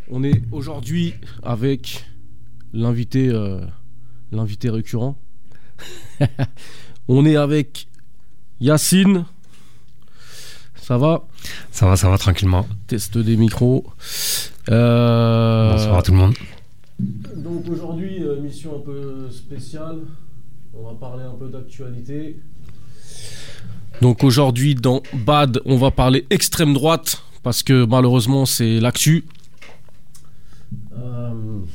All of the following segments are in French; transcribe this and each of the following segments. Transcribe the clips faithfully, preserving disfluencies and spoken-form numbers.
On est aujourd'hui avec l'invité, euh, l'invité récurrent. On est avec Yacine. Ça va ? Ça va, ça va, tranquillement. Test des micros. Euh... Bonsoir à tout le monde. Donc aujourd'hui, euh, mission un peu spéciale. On va parler un peu d'actualité. Donc aujourd'hui, dans Bad, on va parler extrême droite, parce que malheureusement, c'est l'actu. Euh...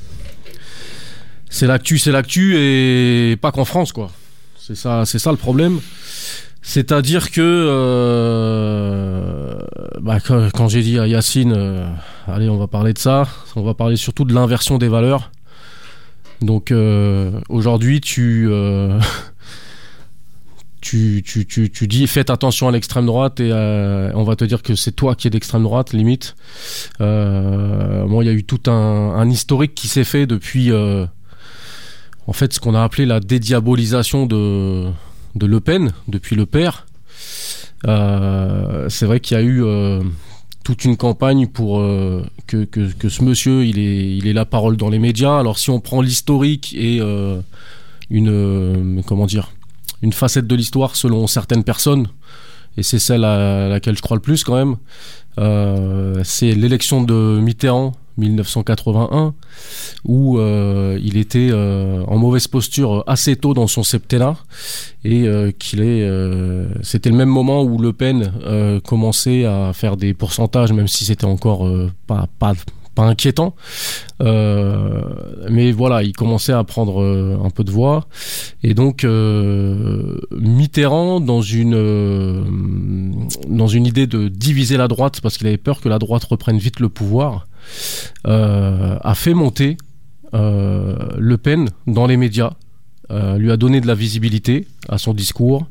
C'est l'actu, c'est l'actu, et pas qu'en France, quoi. C'est ça, c'est ça le problème. C'est-à-dire que euh, bah, quand, quand j'ai dit à Yacine, euh, allez, on va parler de ça, on va parler surtout de l'inversion des valeurs. Donc euh, aujourd'hui, tu, euh, tu, tu, tu, tu dis faites attention à l'extrême droite et euh, on va te dire que c'est toi qui es d'extrême droite, limite. Euh, bon, il y a eu tout un, un historique qui s'est fait depuis, euh, en fait, ce qu'on a appelé la dédiabolisation de... de Le Pen, depuis le père. Euh, c'est vrai qu'il y a eu euh, toute une campagne pour euh, que, que, que ce monsieur il ait, il ait la parole dans les médias. Alors si on prend l'historique et euh, une, euh, comment dire, une facette de l'histoire selon certaines personnes, et c'est celle à laquelle je crois le plus quand même, euh, c'est l'élection de Mitterrand dix-neuf cent quatre-vingt-un, où euh, il était euh, en mauvaise posture assez tôt dans son septennat, et euh, qu'il est, euh, c'était le même moment où Le Pen euh, commençait à faire des pourcentages, même si c'était encore euh, pas, pas, pas inquiétant. Euh, mais voilà, il commençait à prendre euh, un peu de voix. Et donc, euh, Mitterrand, dans une, euh, dans une idée de diviser la droite, parce qu'il avait peur que la droite reprenne vite le pouvoir, Euh, a fait monter euh, Le Pen dans les médias, euh, lui a donné de la visibilité à son discours.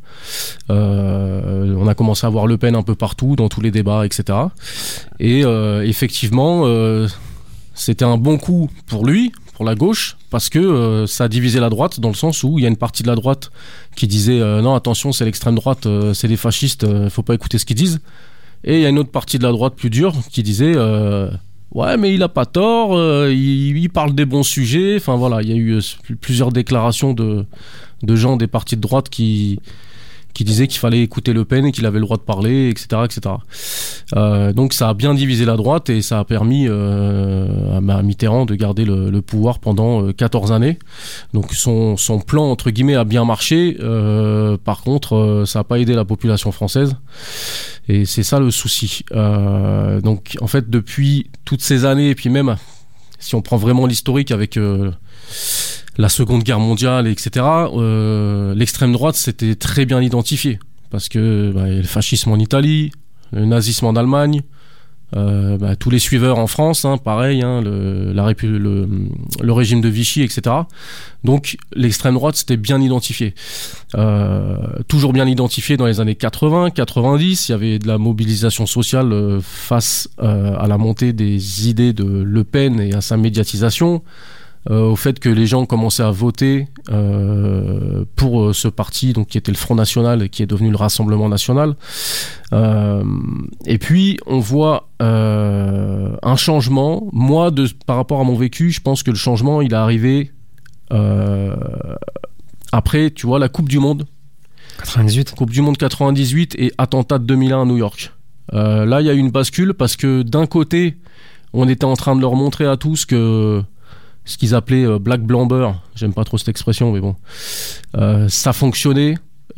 Euh, on a commencé à voir Le Pen un peu partout, dans tous les débats, et cetera. Et euh, effectivement, euh, c'était un bon coup pour lui, pour la gauche, parce que euh, ça a divisé la droite, dans le sens où il y a une partie de la droite qui disait euh, non, attention, c'est l'extrême droite, euh, c'est des fascistes, il euh, faut pas écouter ce qu'ils disent. Et il y a une autre partie de la droite plus dure qui disait euh, ouais, mais il a pas tort, euh, il, il parle des bons sujets. Enfin voilà, il y a eu euh, plusieurs déclarations de, de gens des partis de droite qui, qui disaient qu'il fallait écouter Le Pen et qu'il avait le droit de parler, et cetera, et cetera. Euh, donc ça a bien divisé la droite et ça a permis euh, à Mitterrand de garder le, le pouvoir pendant euh, quatorze années. Donc son, son plan, entre guillemets, a bien marché. Euh, par contre, euh, ça n'a pas aidé la population française. Et c'est ça le souci. Euh, donc en fait, depuis toutes ces années, et puis même si on prend vraiment l'historique avec euh, la Seconde Guerre mondiale, et cetera, euh, l'extrême droite s'était très bien identifiée. Parce que bah, y a le fascisme en Italie, le nazisme en Allemagne, euh, bah, tous les suiveurs en France, hein, pareil, hein, le, la répu- le, le régime de Vichy, et cetera. Donc l'extrême droite s'était bien identifiée. Euh, toujours bien identifiée dans les années quatre-vingts, quatre-vingt-dix. Il y avait de la mobilisation sociale euh, face euh, à la montée des idées de Le Pen et à sa médiatisation. Euh, au fait que les gens commençaient à voter euh, pour euh, ce parti, donc qui était le Front National et qui est devenu le Rassemblement National. Euh, et puis on voit euh, un changement. Moi, de, par rapport à mon vécu, je pense que le changement il est arrivé euh, après, tu vois, la Coupe du Monde. quatre-vingt-dix-huit Coupe du Monde quatre-vingt-dix-huit et attentat de deux mille un à New York. Euh, là, il y a eu une bascule parce que d'un côté, on était en train de leur montrer à tous que ce qu'ils appelaient euh, Black Blamber, j'aime pas trop cette expression, mais bon, euh, ça fonctionnait,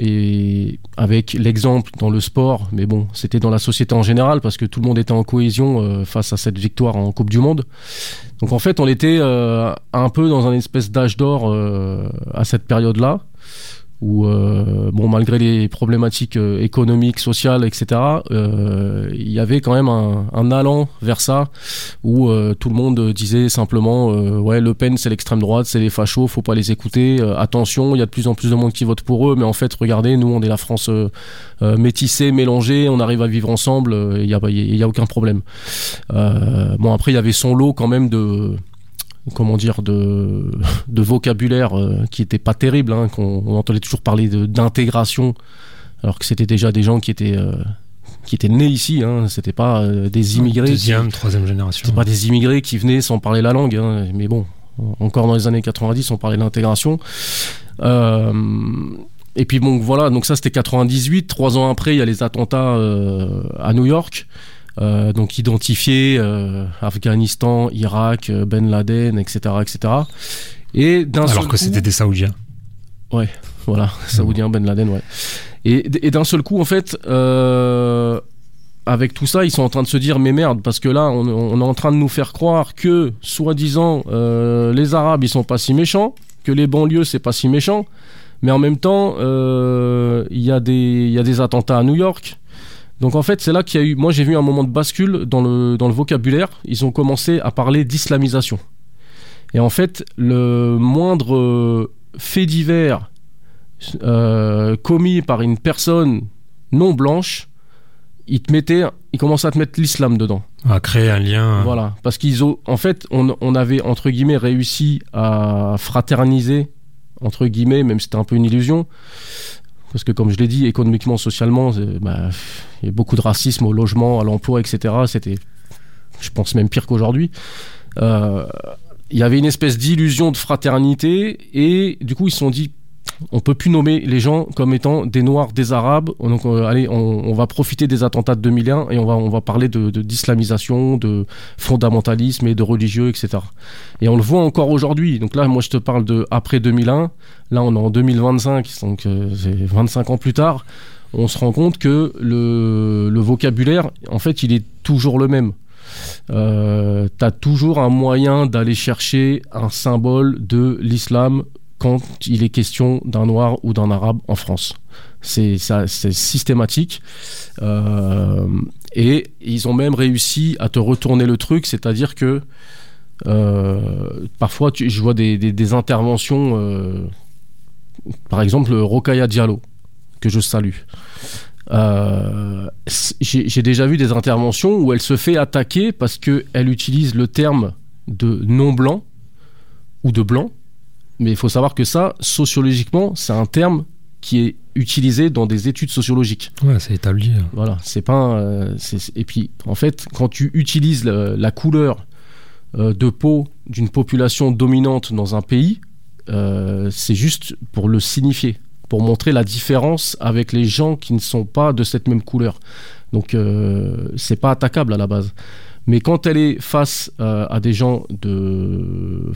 et avec l'exemple dans le sport, mais bon, c'était dans la société en général, parce que tout le monde était en cohésion euh, face à cette victoire en Coupe du Monde. Donc en fait, on était euh, un peu dans un espèce d'âge d'or euh, à cette période-là, où, euh, bon, malgré les problématiques euh, économiques, sociales, et cetera, euh, il y avait quand même un, un allant vers ça, où euh, tout le monde disait simplement euh, ouais, Le Pen, c'est l'extrême droite, c'est les fachos, faut pas les écouter, euh, attention, il y a de plus en plus de monde qui vote pour eux, mais en fait, regardez, nous, on est la France euh, euh, métissée, mélangée, on arrive à vivre ensemble, il n'y a, y a aucun problème. Euh, bon, après, il y avait son lot quand même de... comment dire, de, de vocabulaire euh, qui était pas terrible, hein, qu'on on entendait toujours parler de, d'intégration, alors que c'était déjà des gens qui étaient euh, qui étaient nés ici, hein, c'était pas euh, des immigrés. Deuxième, qui, troisième génération. C'était pas des immigrés qui venaient sans parler la langue, hein, mais bon, encore dans les années quatre-vingt-dix, on parlait de l'intégration. Euh, et puis bon, voilà, donc ça c'était quatre-vingt-dix-huit. Trois ans après, il y a les attentats euh, à New York. Euh, donc identifiés, euh, Afghanistan, Irak, Ben Laden, et cetera, et cetera. Et d'un Alors seul que coup, c'était des Saoudiens. Ouais, voilà, Saoudien, Ben Laden, ouais. Et, et d'un seul coup, en fait, euh, avec tout ça, ils sont en train de se dire, mais merde, parce que là, on, on est en train de nous faire croire que, soi-disant, euh, les Arabes, ils sont pas si méchants, que les banlieues, c'est pas si méchant, mais en même temps, euh, il y a des, il y a des attentats à New York. Donc en fait, c'est là qu'il y a eu... Moi, j'ai vu un moment de bascule dans le, dans le vocabulaire. Ils ont commencé à parler d'islamisation. Et en fait, le moindre fait divers euh, commis par une personne non blanche, ils te mettaient... Ils commençaient à te mettre l'islam dedans. À créer un lien... Voilà. Parce qu'ils ont... En fait, on, on avait, entre guillemets, réussi à fraterniser, entre guillemets, même si c'était un peu une illusion... Parce que, comme je l'ai dit, économiquement, socialement, bah, il y a beaucoup de racisme au logement, à l'emploi, et cetera. C'était, je pense, même pire qu'aujourd'hui. Euh, il y avait une espèce d'illusion de fraternité et du coup, ils se sont dit, on peut plus nommer les gens comme étant des Noirs, des Arabes. Donc, euh, allez, on, on va profiter des attentats de deux mille un et on va, on va parler de, de, d'islamisation, de fondamentalisme et de religieux, et cetera. Et on le voit encore aujourd'hui. Donc là, moi, je te parle de après deux mille un. Là, on est en deux mille vingt-cinq, donc euh, c'est vingt-cinq ans plus tard. On se rend compte que le, le vocabulaire, en fait, il est toujours le même. Euh, t'as toujours un moyen d'aller chercher un symbole de l'islam quand il est question d'un noir ou d'un arabe en France. C'est, ça, c'est systématique. Euh, et ils ont même réussi à te retourner le truc, c'est-à-dire que euh, parfois, tu, je vois des, des, des interventions, euh, par exemple, Rokhaya Diallo, que je salue. Euh, j'ai, j'ai déjà vu des interventions où elle se fait attaquer parce qu'elle utilise le terme de non-blanc ou de blanc. Mais il faut savoir que ça, sociologiquement, c'est un terme qui est utilisé dans des études sociologiques. Ouais, c'est établi. Voilà, c'est pas... Euh, c'est... Et puis, en fait, quand tu utilises la, la couleur euh, de peau d'une population dominante dans un pays, euh, c'est juste pour le signifier, pour montrer la différence avec les gens qui ne sont pas de cette même couleur. Donc, euh, c'est pas attaquable à la base. Mais quand elle est face euh, à des gens de...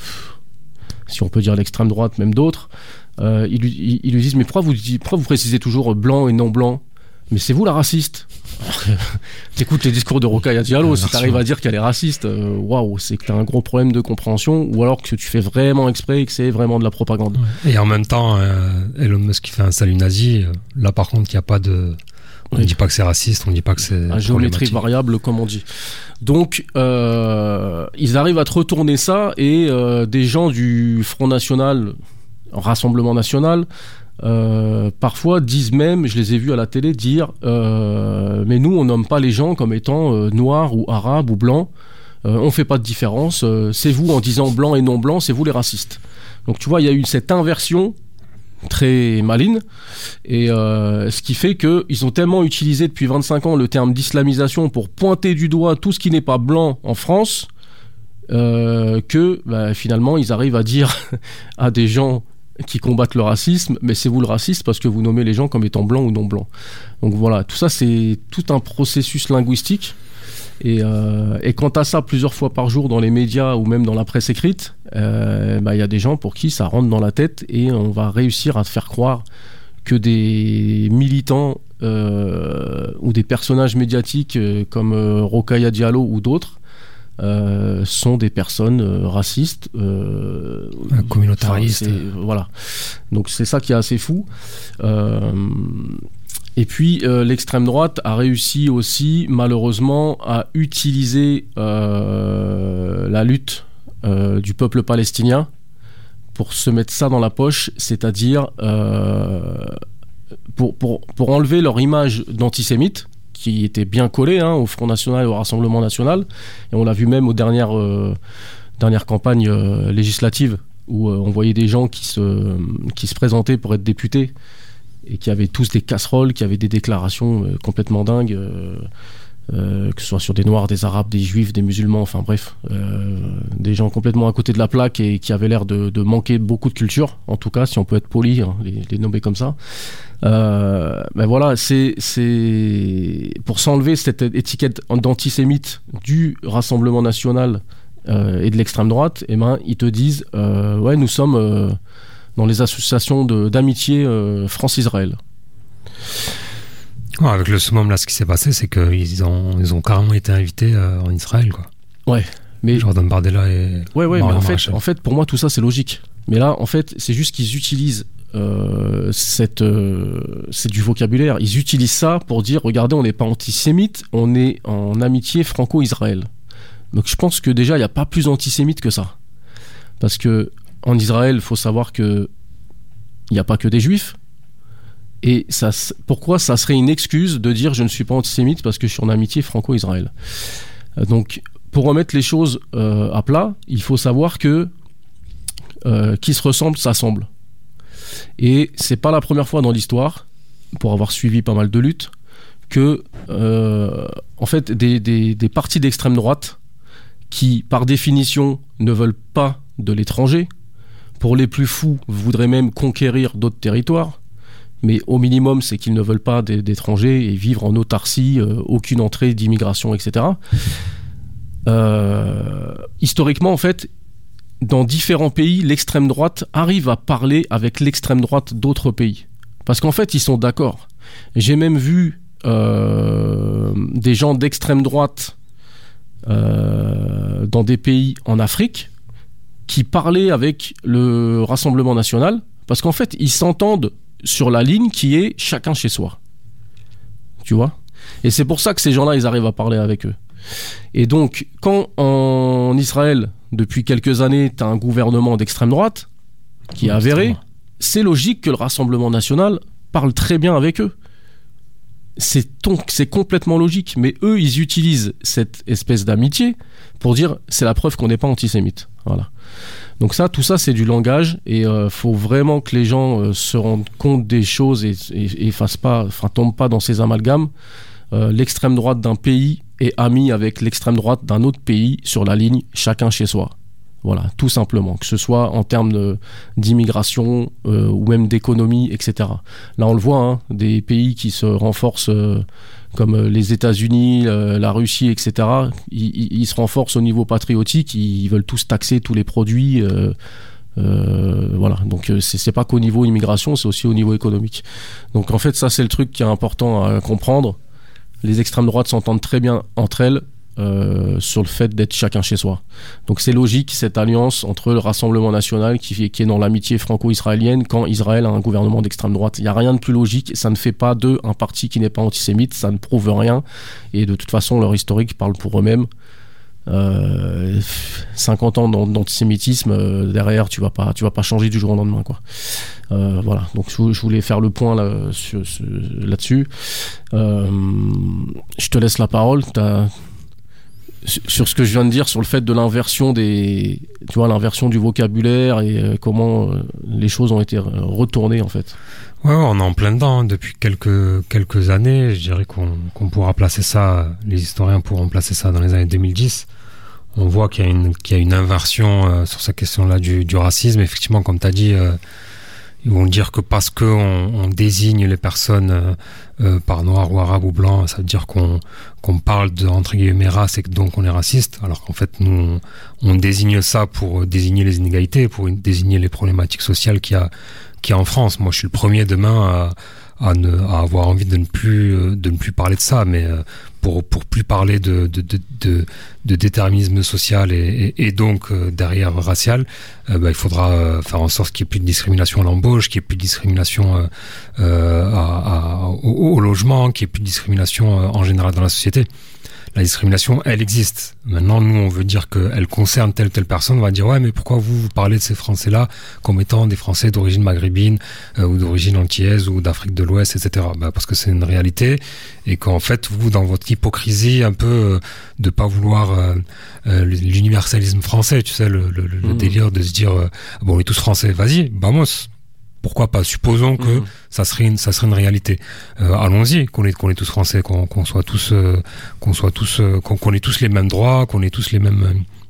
si on peut dire l'extrême droite, même d'autres, euh, ils, ils, ils lui disent « Mais pourquoi vous, pourquoi vous précisez toujours blanc et non blanc ? Mais c'est vous la raciste !» T'écoutes les discours de Rokhaya Diallo, euh, si t'arrives à dire qu'elle est raciste, waouh, wow, c'est que t'as un gros problème de compréhension, ou alors que tu fais vraiment exprès et que c'est vraiment de la propagande. Ouais. Et en même temps, euh, Elon Musk qui fait un salut nazi, euh, là par contre, il n'y a pas de... On ne oui. dit pas que c'est raciste, on ne dit pas que c'est... À géométrie variable, comme on dit. Donc, euh, ils arrivent à te retourner ça, et euh, des gens du Front National, Rassemblement National, euh, parfois disent même, je les ai vus à la télé dire, euh, mais nous, on nomme pas les gens comme étant euh, noirs ou arabes ou blancs, euh, on fait pas de différence, euh, c'est vous, en disant blanc et non blanc, c'est vous les racistes. Donc, tu vois, il y a eu cette inversion très maligne, et euh, ce qui fait qu'ils ont tellement utilisé depuis vingt-cinq ans le terme d'islamisation pour pointer du doigt tout ce qui n'est pas blanc en France, euh, que bah, finalement ils arrivent à dire à des gens qui combattent le racisme, mais c'est vous le raciste parce que vous nommez les gens comme étant blancs ou non blancs. Donc voilà, tout ça c'est tout un processus linguistique. Et, euh, et quant à ça, plusieurs fois par jour dans les médias ou même dans la presse écrite, euh, bah, y a des gens pour qui ça rentre dans la tête et on va réussir à te faire croire que des militants euh, ou des personnages médiatiques euh, comme euh, Rokhaya Diallo ou d'autres euh, sont des personnes euh, racistes, euh, communautaristes. Enfin, voilà. Donc c'est ça qui est assez fou. Euh, Et puis euh, l'extrême droite a réussi aussi malheureusement à utiliser euh, la lutte euh, du peuple palestinien pour se mettre ça dans la poche, c'est-à-dire euh, pour, pour, pour enlever leur image d'antisémite qui était bien collée hein, au Front National et au Rassemblement National, et on l'a vu même aux dernières, euh, dernières campagnes euh, législatives où euh, on voyait des gens qui se, qui se présentaient pour être députés et qui avaient tous des casseroles, qui avaient des déclarations euh, complètement dingues, euh, euh, que ce soit sur des Noirs, des Arabes, des Juifs, des musulmans, enfin bref, euh, des gens complètement à côté de la plaque et qui avaient l'air de, de manquer beaucoup de culture, en tout cas, si on peut être poli, hein, les, les nommer comme ça. Euh, ben voilà, c'est, c'est pour s'enlever cette étiquette d'antisémite du Rassemblement national euh, et de l'extrême droite, et ben ils te disent, euh, ouais, nous sommes euh, dans les associations de, d'amitié euh, France-Israël. Ouais, avec le summum, là, ce qui s'est passé, c'est qu'ils ont, ils ont carrément été invités euh, en Israël, quoi. Ouais, mais... Jordan Bardella et... Ouais, ouais, mais en fait, en fait, pour moi, tout ça, c'est logique. Mais là, en fait, c'est juste qu'ils utilisent euh, cette... Euh, c'est du vocabulaire. Ils utilisent ça pour dire, regardez, on n'est pas antisémite, on est en amitié franco-Israël. Donc je pense que déjà, il n'y a pas plus antisémite que ça. Parce que en Israël, il faut savoir qu'il n'y a pas que des juifs. Et ça, pourquoi ça serait une excuse de dire je ne suis pas antisémite parce que je suis en amitié franco-Israël. Donc, pour remettre les choses euh, à plat, il faut savoir que euh, qui se ressemble s'assemble. Et c'est pas la première fois dans l'histoire, pour avoir suivi pas mal de luttes, que euh, en fait des, des, des partis d'extrême droite qui, par définition, ne veulent pas de l'étranger, pour les plus fous, voudraient même conquérir d'autres territoires. Mais au minimum, c'est qu'ils ne veulent pas d'étrangers et vivre en autarcie, euh, aucune entrée d'immigration, et cetera. Euh, historiquement, en fait, dans différents pays, l'extrême droite arrive à parler avec l'extrême droite d'autres pays. Parce qu'en fait, ils sont d'accord. J'ai même vu euh, des gens d'extrême droite euh, dans des pays en Afrique qui parlaient avec le Rassemblement national, parce qu'en fait, ils s'entendent sur la ligne qui est chacun chez soi. Tu vois ? Et c'est pour ça que ces gens-là, ils arrivent à parler avec eux. Et donc, quand en Israël, depuis quelques années, tu as un gouvernement d'extrême droite qui est avéré, c'est logique que le Rassemblement national parle très bien avec eux. C'est, ton, c'est complètement logique. Mais eux, ils utilisent cette espèce d'amitié pour dire c'est la preuve qu'on n'est pas antisémite. Voilà. Donc ça, tout ça, c'est du langage et il euh, faut vraiment que les gens euh, se rendent compte des choses et, et, et fassent pas, enfin, tombent pas dans ces amalgames. Euh, l'extrême droite d'un pays est amie avec l'extrême droite d'un autre pays sur la ligne chacun chez soi. Voilà, tout simplement. Que ce soit en termes de, d'immigration euh, ou même d'économie, et cetera. Là, on le voit, hein, des pays qui se renforcent euh, comme les États-Unis, euh, la Russie, et cetera. Ils, ils se renforcent au niveau patriotique. Ils veulent tous taxer tous les produits. Euh, euh, voilà. Donc, c'est, c'est pas qu'au niveau immigration, c'est aussi au niveau économique. Donc, en fait, ça, c'est le truc qui est important à comprendre. Les extrêmes droites s'entendent très bien entre elles. Euh, sur le fait d'être chacun chez soi. Donc c'est logique cette alliance entre le Rassemblement national qui, qui est dans l'amitié franco-israélienne quand Israël a un gouvernement d'extrême droite. Il n'y a rien de plus logique, ça ne fait pas d'eux un parti qui n'est pas antisémite, ça ne prouve rien et de toute façon leur historique parle pour eux-mêmes. Euh, cinquante ans d'antisémitisme, euh, derrière tu vas pas, tu vas pas changer du jour au lendemain, quoi. Euh, voilà, donc je, je voulais faire le point là, sur, sur, là-dessus. Euh, je te laisse la parole. T'as sur ce que je viens de dire, sur le fait de l'inversion des, tu vois, l'inversion du vocabulaire et euh, comment euh, les choses ont été retournées en fait. Ouais, ouais, on est en plein dedans hein. Depuis quelques quelques années. Je dirais qu'on qu'on pourra placer ça, les historiens pourront placer ça dans les années deux mille dix. On voit qu'il y a une qu'il y a une inversion euh, sur cette question-là du du racisme. Effectivement, comme tu as dit. Euh, Ils vont dire que parce qu'on on désigne les personnes euh, euh, par noir ou arabe ou blanc, ça veut dire qu'on, qu'on parle de, entre guillemets, race et que donc on est raciste. Alors qu'en fait, nous, on, on désigne ça pour désigner les inégalités, pour désigner les problématiques sociales qu'il y a, qu'il y a en France. Moi, je suis le premier demain à, à, ne, à avoir envie de ne plus, de ne plus parler de ça, mais pour, pour plus parler de, de, de, de, de déterminisme social et, et, et donc euh, derrière racial, euh, bah, il faudra euh, faire en sorte qu'il n'y ait plus de discrimination à l'embauche, qu'il n'y ait plus de discrimination euh, euh, à, à, au, au logement, qu'il n'y ait plus de discrimination euh, en général dans la société. La discrimination, elle existe. Maintenant, nous, on veut dire qu'elle concerne telle telle personne. On va dire, ouais, mais pourquoi vous, vous parlez de ces Français-là comme étant des Français d'origine maghrébine euh, ou d'origine antillaise ou d'Afrique de l'Ouest, et cetera. Bah, parce que c'est une réalité et qu'en fait, vous, dans votre hypocrisie un peu euh, de pas vouloir euh, euh, l'universalisme français, tu sais, le, le, le mmh. délire de se dire, euh, bon, on est tous Français, vas-y, vamos. pourquoi pas, supposons que mmh. ça serait une, ça serait une réalité. Euh, allons-y, qu'on est, qu'on est tous français, qu'on, qu'on soit tous, euh, qu'on soit tous, euh, qu'on, qu'on ait tous les mêmes droits, qu'on ait tous les mêmes, euh,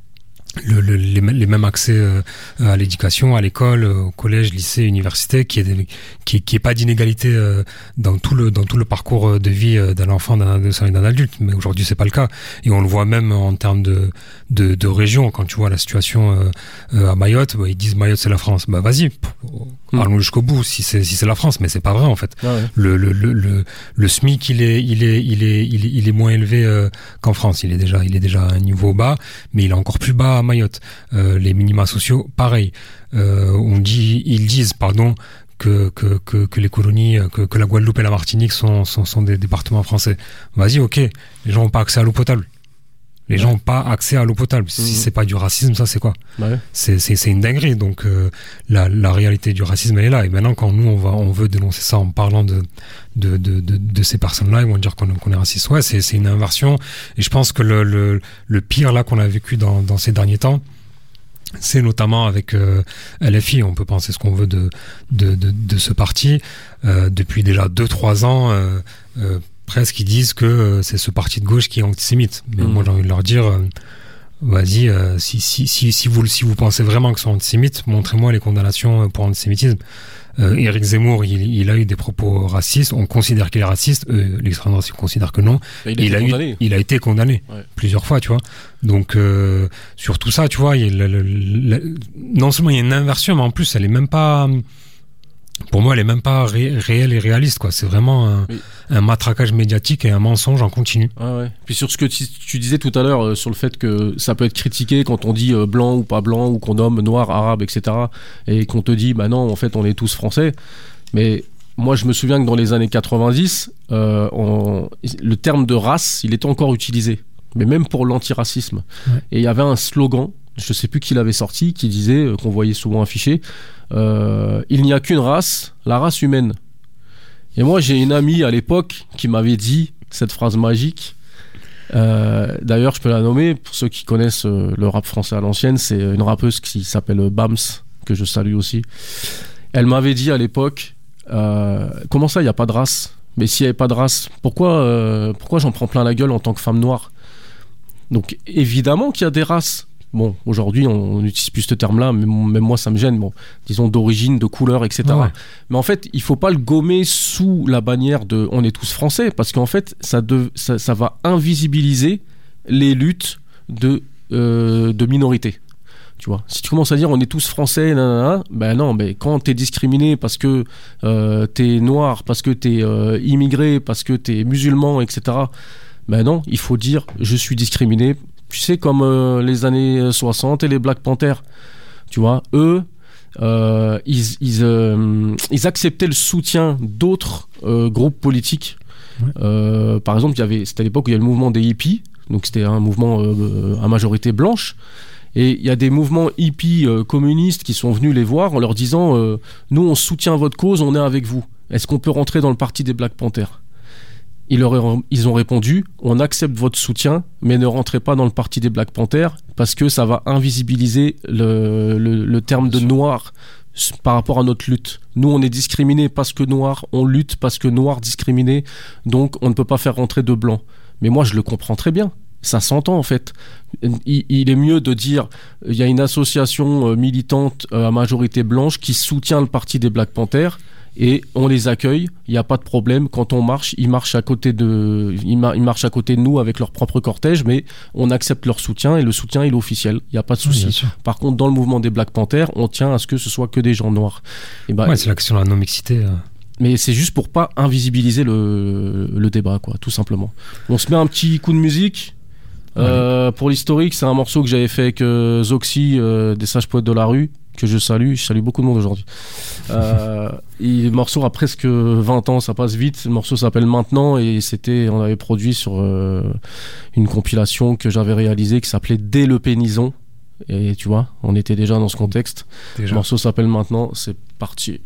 Le, le, les, les mêmes accès euh, à l'éducation, à l'école, au collège, lycée, université, qui est qui qui est pas d'inégalité euh, dans tout le dans tout le parcours de vie euh, d'un enfant, d'un adolescent et d'un adulte. Mais aujourd'hui, c'est pas le cas, et on le voit même en termes de de, de région. Quand tu vois la situation euh, euh, à Mayotte, bah, ils disent Mayotte c'est la France. Bah vas-y, mmh. allons jusqu'au bout. Si c'est si c'est la France, mais c'est pas vrai en fait. Ah ouais. Le le le le le SMIC il est il est il est il est il est moins élevé euh, qu'en France. Il est déjà il est déjà à un niveau bas, mais il est encore plus bas à Mayotte. Euh, les minima sociaux, pareil. Euh, on dit, ils disent, pardon, que que que, que les colonies, que, que la Guadeloupe et la Martinique sont sont, sont des départements français. Vas-y, ok. Les gens n'ont pas accès à l'eau potable. Les ouais. gens n'ont pas accès à l'eau potable. Si mmh. c'est pas du racisme, ça c'est quoi? Ouais. C'est c'est c'est une dinguerie. Donc euh, la la réalité du racisme elle est là. Et maintenant quand nous on va on veut dénoncer ça en parlant de de de de, de ces personnes-là, ils vont dire qu'on qu'on est raciste. Ouais, c'est c'est une inversion. Et je pense que le le le pire là qu'on a vécu dans dans ces derniers temps, c'est notamment avec euh, L F I. On peut penser ce qu'on veut de de de, de ce parti euh, depuis déjà deux trois ans. Euh, euh, presque ils disent que euh, c'est ce parti de gauche qui est antisémite. Mais mmh. moi j'ai envie de leur dire euh, vas-y, euh, si si si si vous si vous pensez vraiment que c'est antisémite, montrez-moi les condamnations pour antisémitisme. Euh, Éric Zemmour, il, il a eu des propos racistes. On considère qu'il est raciste. Euh, L'extrême droite considère que non. Il a, il, a eu, il a été condamné ouais. plusieurs fois, tu vois. Donc euh, sur tout ça, tu vois, il y a le, le, le, non seulement il y a une inversion, mais en plus, elle est même pas. Pour moi, elle est même pas ré- réelle et réaliste, quoi. C'est vraiment un, oui. un matraquage médiatique et un mensonge en continu. Ah ouais. Puis sur ce que tu, tu disais tout à l'heure, euh, sur le fait que ça peut être critiqué quand on dit euh, blanc ou pas blanc, ou qu'on nomme noir, arabe, et cetera. Et qu'on te dit, bah non, en fait, on est tous français. Mais moi, je me souviens que dans les années quatre-vingt-dix, euh, on, le terme de race, il était encore utilisé. Mais même pour l'antiracisme. Ouais. Et il y avait un slogan, je sais plus qui l'avait sorti, qui disait, euh, qu'on voyait souvent affiché, Euh, il n'y a qu'une race, la race humaine. Et moi j'ai une amie à l'époque qui m'avait dit cette phrase magique. Euh, d'ailleurs je peux la nommer pour ceux qui connaissent euh, le rap français à l'ancienne. C'est une rappeuse qui s'appelle Bams, que je salue aussi. Elle m'avait dit à l'époque euh, comment ça il n'y a pas de race? Mais s'il n'y avait pas de race, pourquoi, euh, pourquoi j'en prends plein la gueule en tant que femme noire? Donc évidemment qu'il y a des races. Bon, aujourd'hui, on n'utilise plus ce terme-là, mais même moi, ça me gêne. Bon, disons d'origine, de couleur, et cetera. Ouais. Mais en fait, il faut pas le gommer sous la bannière de « on est tous français », parce qu'en fait, ça, de, ça, ça va invisibiliser les luttes de, euh, de minorités. Tu vois, si tu commences à dire on est tous français, nanana, ben non, mais quand t'es discriminé parce que euh, t'es noir, parce que t'es euh, immigré, parce que t'es musulman, et cetera. Ben non, il faut dire je suis discriminé. Tu sais, comme euh, les années soixante et les Black Panthers, tu vois, eux, euh, ils, ils, euh, ils acceptaient le soutien d'autres euh, groupes politiques. Ouais. Euh, par exemple, il y avait, c'était à l'époque où il y a le mouvement des hippies, donc c'était un mouvement euh, à majorité blanche, et il y a des mouvements hippies euh, communistes qui sont venus les voir en leur disant euh, « Nous, on soutient votre cause, on est avec vous. Est-ce qu'on peut rentrer dans le parti des Black Panthers ?» Ils, leur, ils ont répondu « On accepte votre soutien, mais ne rentrez pas dans le parti des Black Panthers parce que ça va invisibiliser le, le, le terme de noir par rapport à notre lutte. Nous, on est discriminés parce que noir, on lutte parce que noir discriminé, donc on ne peut pas faire rentrer de blanc. » Mais moi, je le comprends très bien. Ça s'entend en fait. Il, il est mieux de dire il y a une association militante à majorité blanche qui soutient le parti des Black Panthers. Et on les accueille, il n'y a pas de problème. Quand on marche, ils marchent à côté de, ils, mar- ils marchent à côté de nous avec leur propre cortège, mais on accepte leur soutien et le soutien il est officiel. Il n'y a pas de souci. Oui, par contre, dans le mouvement des Black Panthers, on tient à ce que ce soit que des gens noirs. Et bah, ouais, c'est la question de la non-mixité. Euh... Mais c'est juste pour pas invisibiliser le, le débat, quoi, tout simplement. On se met un petit coup de musique. Euh, pour l'historique, c'est un morceau que j'avais fait avec euh, Zoxy, euh, des Sages Poètes de la Rue, que je salue, je salue beaucoup de monde aujourd'hui. Euh, le morceau a presque vingt ans, ça passe vite. Le morceau s'appelle Maintenant et c'était, on avait produit sur euh, une compilation que j'avais réalisée qui s'appelait Dès le Pénison. Et tu vois, on était déjà dans ce contexte. Déjà. Le morceau s'appelle Maintenant, c'est parti.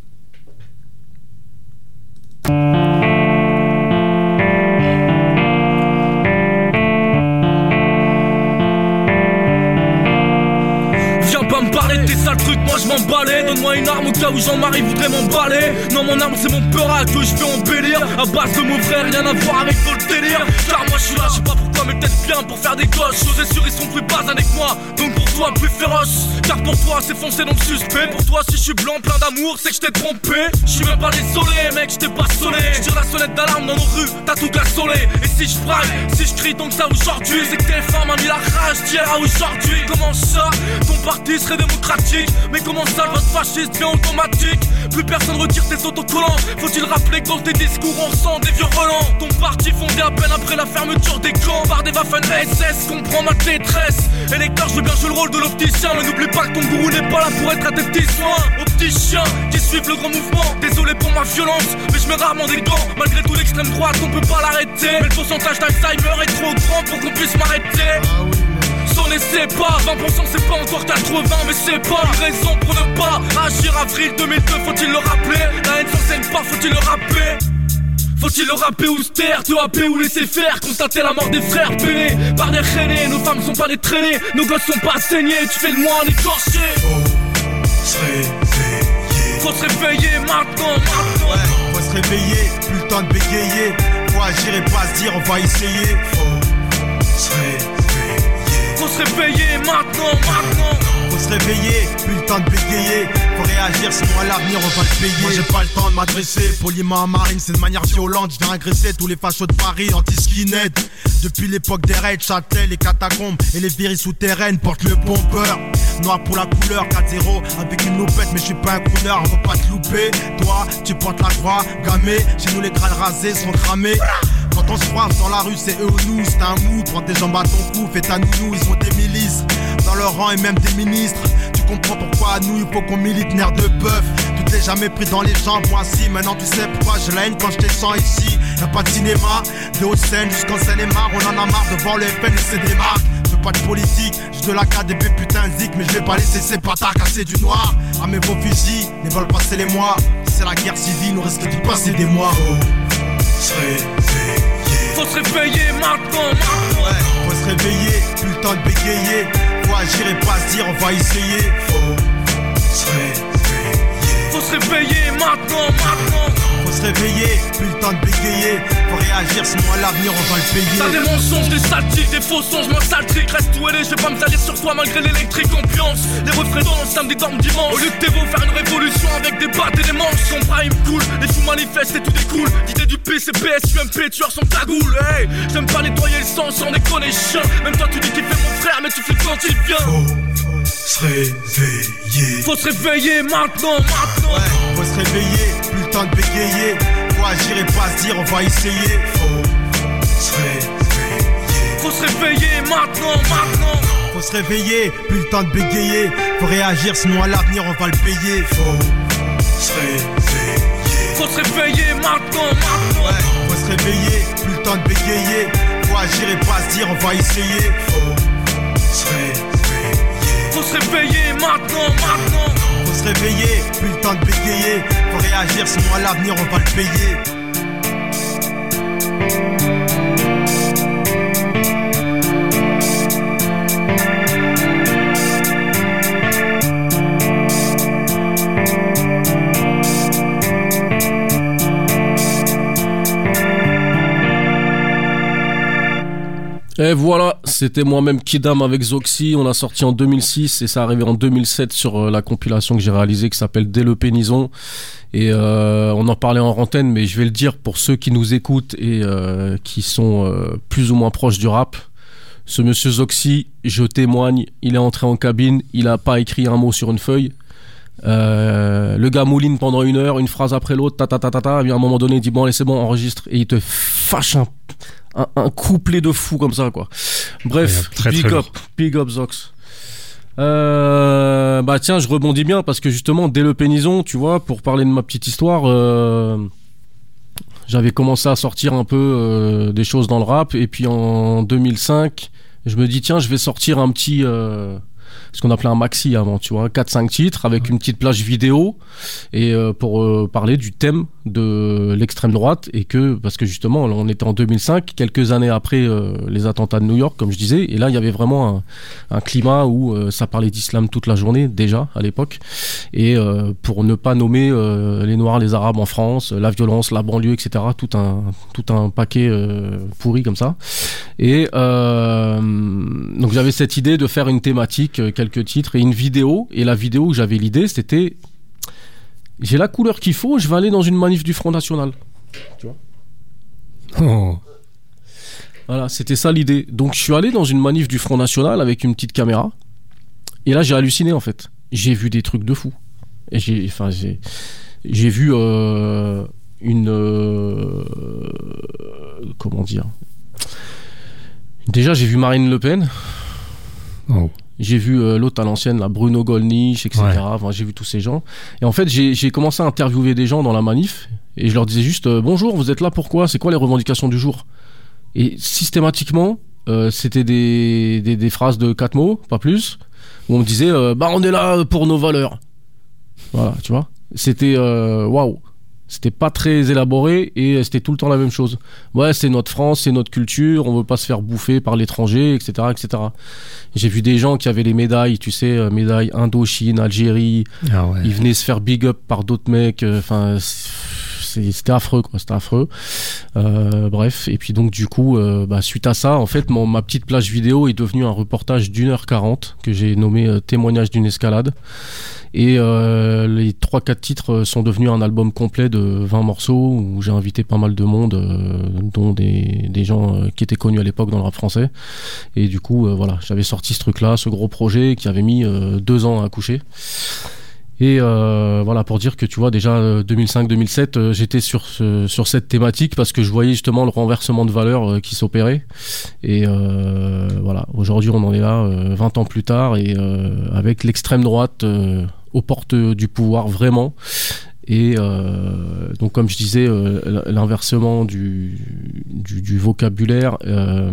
Viens pas me parler de tes sales trucs, moi je m'emballais. Donne-moi une arme au cas où Jean-Marie voudrait m'emballer. Non, mon arme c'est mon peurat que je fais embellir. À base de mon frère, rien à voir avec tout le délire. Car moi je suis là, je sais pas pourquoi, mais peut-être bien pour faire des gosses. Chose est sûre, ils sont plus bas avec moi, donc pour toi plus féroce. Car pour toi c'est foncé donc suspect. Pour toi si je suis blanc plein d'amour, c'est que je t'ai trompé. Je suis même pas désolé mec, je t'ai pas sonné. Je tire la sonnette d'alarme dans nos rues, t'as tout cassonné. Et si je braille, si je crie donc ça aujourd'hui, c'est que tes femmes ont mis la rage d'hier à aujourd'hui. Comment ça, ton parti serait démocratique? Mais comment ça le vote fasciste devient automatique? Plus personne retire tes autocollants. Faut-il rappeler que dans tes discours on ressent des vieux relents? Ton parti fondé à peine après la fermeture des camps par des Waffen S S, comprends ma détresse. Électeur, je veux bien jouer le rôle de l'opticien, mais n'oublie pas que ton gourou n'est pas là pour être à tes petits soins. Aux petits chiens qui suivent le grand mouvement. Désolé pour ma violence, mais je mets rarement des gants. Malgré tout l'extrême droite, on peut pas l'arrêter. Mais le pourcentage d'Alzheimer est trop grand pour qu'on puisse m'arrêter. S'en essaie pas, vingt pour cent c'est pas encore quatre-vingts, mais c'est pas une raison pour ne pas agir. Avril deux mille deux, faut-il le rappeler? La haine s'enseigne pas, faut-il le rappeler? Faut-il le rapper ou se taire, te happer ou laisser faire? Constater la mort des frères pelés par des traînées. Nos femmes sont pas des traînées, nos gosses sont pas saignés. Tu fais le moins en écorché. Faut se réveiller. Faut se réveiller maintenant, maintenant. Ouais, faut se réveiller, plus le temps de bégayer. Faut agir et pas se dire on va essayer. Faut se réveiller. Faut se réveiller maintenant, maintenant. Faut se réveiller, plus le temps de bégayer. Faut réagir, sinon à l'avenir on va le payer. Moi j'ai pas le temps de m'adresser poliment à Marine, c'est de manière violente. Je viens agresser tous les fachos de Paris, anti-skinhead. Depuis l'époque des raids, Châtel, les catacombes et les viries souterraines portent le bombeur. Noir pour la couleur, quatre zéro avec une loupette, mais je suis pas un crooner, on va pas te louper. Toi, tu portes la croix, gammé, chez nous les crânes rasés sont cramés. Quand on se croise dans la rue, c'est eux ou nous, c'est un mou. Prends tes jambes à ton cou, fais ta nounou, ils ont des milices dans leur rang et même des ministres. Tu comprends pourquoi à nous il faut qu'on milite, nerf de bœuf. Tu t'es jamais pris dans les jambes, moi si. Maintenant tu sais pourquoi je la haine quand je te sens ici. Y'a pas de cinéma, de haute scène jusqu'en Seine-et-Marne. On en a marre de voir le F N laisser des marques. Je veux pas de politique, je de la K D B putain zik. Mais je vais pas laisser ces bâtards casser du noir. Armez vos fusils, ne veulent passer les mois. Si c'est la guerre civile, nous risque de passer des mois. Faut se réveiller. Faut se réveiller maintenant, maintenant. Ouais, faut se réveiller, plus le temps de bégayer. Faut agir et pas se dire on va essayer. Faut se réveiller. Faut se réveiller maintenant, maintenant. Faut se réveiller, plus le temps de bégayer. Faut réagir, sinon à l'avenir on va le payer. T'as des mensonges, des saltiques, des faux songes, moi sale trick. Reste où elle est, je vais pas me salir sur toi malgré l'électrique ambiance. Les refrains dans samedi, dorment dimanche. Au lieu de t'évo faire une révolution avec des battes et des manches. Son prime cool, les fous manifestent et tout découle. L'idée du P C P S, U M P, tueurs sont cagoule. Hey, j'aime pas nettoyer le sang sans déconner chien. Même toi tu dis qu'il fait mon frère, mais tu flippes quand il vient. Faut se réveiller. Faut se réveiller maintenant, maintenant. Ouais, faut se réveiller, plus le temps de bégayer. Faut agir et pas se dire on va essayer. Faut se réveiller. Faut se réveiller maintenant, maintenant. Faut se réveiller, plus le temps de bégayer. Faut réagir, sinon à l'avenir on va le payer. Faut se réveiller. Faut se réveiller maintenant, maintenant. Ouais, faut se réveiller, plus le temps de bégayer. Faut agir et pas se dire on va essayer. Faut se réveiller. Faut se réveiller maintenant, maintenant. Faut se réveiller, plus le temps de bégayer. Faut réagir, sinon à l'avenir on va le payer. Et voilà, c'était moi-même Kidam avec Zoxy. On l'a sorti en deux mille six et ça arrivé en deux mille sept sur euh, la compilation que j'ai réalisée qui s'appelle Dès le Pénison. Et euh, on en parlait en antenne, mais je vais le dire pour ceux qui nous écoutent et euh, qui sont euh, plus ou moins proches du rap. Ce monsieur Zoxy, je témoigne, il est entré en cabine, il a pas écrit un mot sur une feuille. Euh, le gars mouline pendant une heure, une phrase après l'autre, ta ta ta ta ta. Et puis à un moment donné, il dit bon allez c'est bon, enregistre. Et il te fâche un Un, un couplet de fou comme ça quoi. Bref, très, big très up, big up Zox. Euh, bah tiens, je rebondis bien parce que justement dès le Pénison, tu vois, pour parler de ma petite histoire, euh, j'avais commencé à sortir un peu euh, des choses dans le rap et puis en deux mille cinq, je me dis tiens, je vais sortir un petit, euh, ce qu'on appelait un maxi avant, tu vois, quatre cinq titres avec ouais. une petite plage vidéo et euh, pour euh, parler du thème de l'extrême droite et que parce que justement on était en deux mille cinq, quelques années après euh, les attentats de New York, comme je disais, et là il y avait vraiment un, un climat où euh, ça parlait d'islam toute la journée déjà à l'époque, et euh, pour ne pas nommer euh, les Noirs, les Arabes en France, la violence, la banlieue, et cetera. Tout un tout un paquet euh, pourri comme ça. Et euh, donc j'avais cette idée de faire une thématique, quelques titres et une vidéo. Et la vidéo où j'avais l'idée, c'était j'ai la couleur qu'il faut, je vais aller dans une manif du Front National. Tu vois ? Oh. Voilà, c'était ça l'idée. Donc je suis allé dans une manif du Front National avec une petite caméra. Et là j'ai halluciné en fait. J'ai vu des trucs de fou. Et j'ai, enfin j'ai, j'ai vu euh, une, euh, comment dire. Déjà j'ai vu Marine Le Pen. Oh. J'ai vu euh, l'autre à l'ancienne, là, Bruno Gollnisch, et cetera. Ouais. Enfin, j'ai vu tous ces gens. Et en fait, j'ai, j'ai commencé à interviewer des gens dans la manif. Et je leur disais juste euh, « Bonjour, vous êtes là pourquoi ? C'est quoi les revendications du jour ?» Et systématiquement, euh, c'était des, des, des phrases de quatre mots, pas plus, où on me disait euh, « Bah, on est là pour nos valeurs. » Voilà, tu vois. C'était euh, waouh. C'était pas très élaboré et c'était tout le temps la même chose. Ouais, c'est notre France, c'est notre culture, on veut pas se faire bouffer par l'étranger, et cetera, et cetera. J'ai vu des gens qui avaient les médailles, tu sais, euh, médailles Indochine, Algérie. Ah ouais. Ils venaient se faire big up par d'autres mecs. Enfin, euh, c'était affreux, quoi. C'était affreux. Euh, bref, et puis donc du coup, euh, bah, suite à ça, en fait, mon, ma petite plage vidéo est devenue un reportage d'une heure quarante que j'ai nommé euh, Témoignage d'une escalade. Et euh, les trois quatre titres sont devenus un album complet de vingt morceaux où j'ai invité pas mal de monde, euh, dont des, des gens euh, qui étaient connus à l'époque dans le rap français. Et du coup, euh, voilà, j'avais sorti ce truc-là, ce gros projet qui avait mis euh, deux ans à accoucher. Et euh, voilà, pour dire que tu vois, déjà deux mille cinq deux mille sept, euh, j'étais sur, ce, sur cette thématique parce que je voyais justement le renversement de valeurs euh, qui s'opérait. Et euh, voilà, aujourd'hui on en est là, euh, vingt ans plus tard, et euh, avec l'extrême droite euh, aux portes du pouvoir vraiment. Et euh, donc comme je disais, euh, l'inversement du, du, du vocabulaire, euh,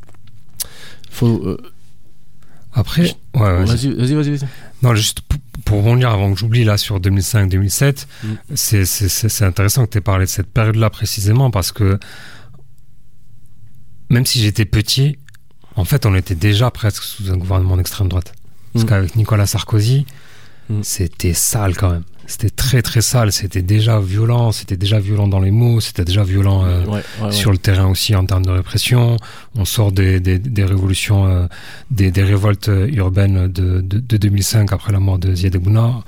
faut... Euh, Après, ouais, ouais, vas-y, vas-y, vas-y, vas-y. Non, juste pour, pour rebondir avant que j'oublie là sur deux mille cinq deux mille sept, mm. c'est, c'est, c'est, c'est intéressant que tu aies parlé de cette période-là précisément parce que même si j'étais petit, en fait, on était déjà presque sous un gouvernement d'extrême droite. Parce mm. qu'avec Nicolas Sarkozy, mm. c'était sale quand même. C'était très très sale, c'était déjà violent, c'était déjà violent dans les mots, c'était déjà violent euh, ouais, ouais, sur ouais. le terrain aussi en termes de répression. On sort des, des, des révolutions, euh, des, des révoltes urbaines de, de, de deux mille cinq après la mort de Ziad Ebouna,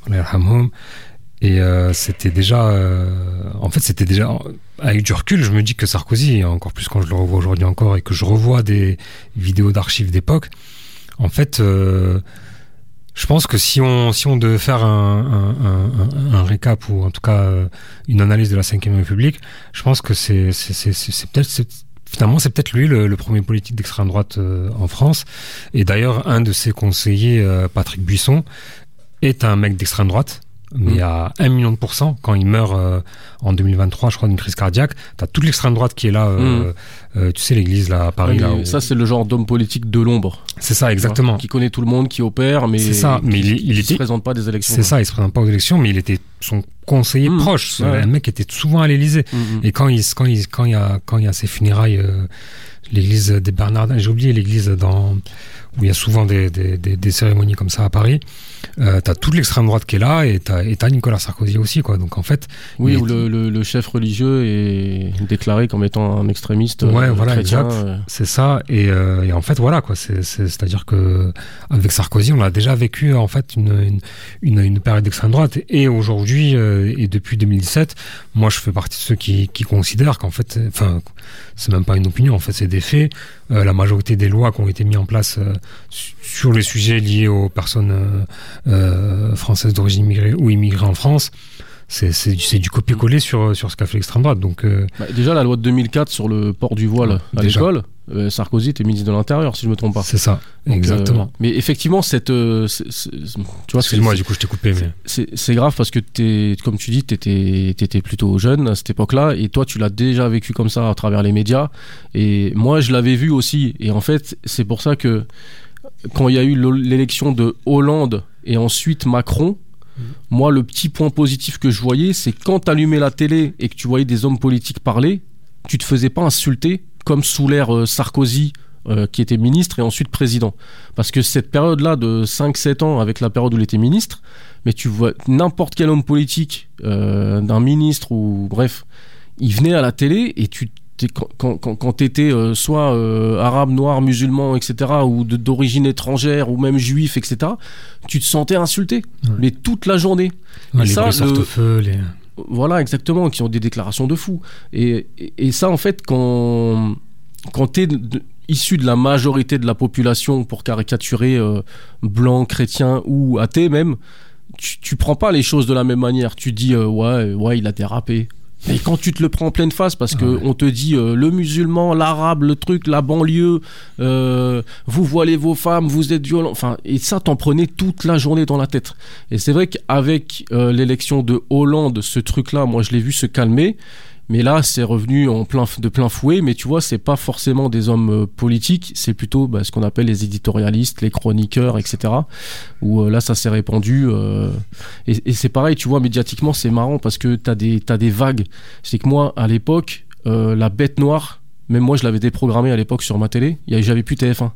et euh, c'était déjà, euh, en fait c'était déjà, avec du recul, je me dis que Sarkozy, encore plus quand je le revois aujourd'hui encore et que je revois des vidéos d'archives d'époque, en fait... Euh, je pense que si on si on devait faire un, un, un, un récap ou en tout cas une analyse de la cinquième République, je pense que c'est c'est c'est, c'est, c'est peut-être c'est, finalement c'est peut-être lui le, le premier politique d'extrême droite euh, en France. Et d'ailleurs un de ses conseillers, euh, Patrick Buisson, est un mec d'extrême droite. Mais mmh. à un million de pourcents, quand il meurt euh, en deux mille vingt-trois, je crois, d'une crise cardiaque, t'as toute l'extrême droite qui est là, euh, mmh. euh, tu sais, l'église là à Paris. Ouais, là, où... Ça, c'est le genre d'homme politique de l'ombre. C'est ça, exactement. Qui connaît tout le monde, qui opère, mais, c'est ça. mais qui, il, il qui était... se présente pas des élections. C'est quoi. Ça, il se présente pas aux élections, mais il était son conseiller mmh. proche. Ouais. Un mec qui était souvent à l'Élysée. Mmh. Et quand il, quand il, quand il y a, quand il y a ses funérailles, euh, l'église des Bernardins, j'ai oublié l'église dans, où il y a souvent des, des, des, des cérémonies comme ça à Paris. Euh, t'as toute l'extrême droite qui est là et t'as, et t'as Nicolas Sarkozy aussi, quoi. Donc en fait, oui, où est... le, le, le chef religieux est déclaré comme étant un extrémiste. Ouais, euh, voilà, chrétien, exact. Euh... C'est ça. Et, euh, et en fait, voilà, quoi. C'est, c'est, c'est-à-dire que avec Sarkozy, on a déjà vécu en fait une une, une, une période d'extrême droite. Et aujourd'hui euh, et depuis deux mille dix-sept, moi, je fais partie de ceux qui, qui considèrent qu'en fait, enfin, c'est même pas une opinion. En fait, c'est des faits. Euh, la majorité des lois qui ont été mises en place euh, sur les sujets liés aux personnes euh, euh, françaises d'origine immigrée ou immigrées en France, c'est, c'est, c'est du copier-coller sur, sur ce qu'a fait l'extrême droite. Donc, euh... bah, déjà, la loi de deux mille quatre sur le port du voile à déjà. l'école, euh, Sarkozy était ministre de l'Intérieur, si je ne me trompe pas. C'est ça, donc, exactement. Euh, mais effectivement, cette, euh, c'est, c'est, tu vois, excuse-moi, c'est, du coup, je t'ai coupé. Mais... C'est, c'est grave parce que, t'es, comme tu dis, tu étais plutôt jeune à cette époque-là, et toi, tu l'as déjà vécu comme ça à travers les médias. Et moi, je l'avais vu aussi. Et en fait, c'est pour ça que quand il y a eu l'élection de Hollande et ensuite Macron, mmh. moi, le petit point positif que je voyais, c'est quand tu allumais la télé et que tu voyais des hommes politiques parler, tu te faisais pas insulter comme sous l'ère euh, Sarkozy, euh, qui était ministre et ensuite président. Parce que cette période-là de cinq sept ans, avec la période où il était ministre, mais tu vois n'importe quel homme politique, euh, d'un ministre ou bref, il venait à la télé et tu quand, quand, quand tu étais euh, soit euh, arabe, noir, musulman, et cetera, ou de, d'origine étrangère, ou même juif, et cetera, tu te sentais insulté, ouais. mais toute la journée. Ouais, et les ça, le... feu, les... Voilà, exactement, qui ont des déclarations de fous. Et, et, et ça, en fait, quand, quand tu es issu de la majorité de la population, pour caricaturer euh, blanc, chrétien ou athée même, tu, tu prends pas les choses de la même manière. Tu dis, euh, ouais, ouais, il a dérapé. Et quand tu te le prends en pleine face, parce que ouais. on te dit euh, le musulman, l'arabe, le truc, la banlieue, euh, vous voilez vos femmes, vous êtes violents, enfin, et ça t'en prenais toute la journée dans la tête. Et c'est vrai qu'avec euh, l'élection de Hollande, ce truc-là, moi je l'ai vu se calmer. Mais là, c'est revenu en plein, de plein fouet. Mais tu vois, c'est pas forcément des hommes euh, politiques, c'est plutôt bah, ce qu'on appelle les éditorialistes, les chroniqueurs, et cetera. Où euh, là, ça s'est répandu. Euh, et, et c'est pareil, tu vois, médiatiquement, c'est marrant parce que t'as des, t'as des vagues. C'est que moi, à l'époque, euh, la bête noire, même moi, je l'avais déprogrammée à l'époque sur ma télé. Y avait, j'avais plus T F un.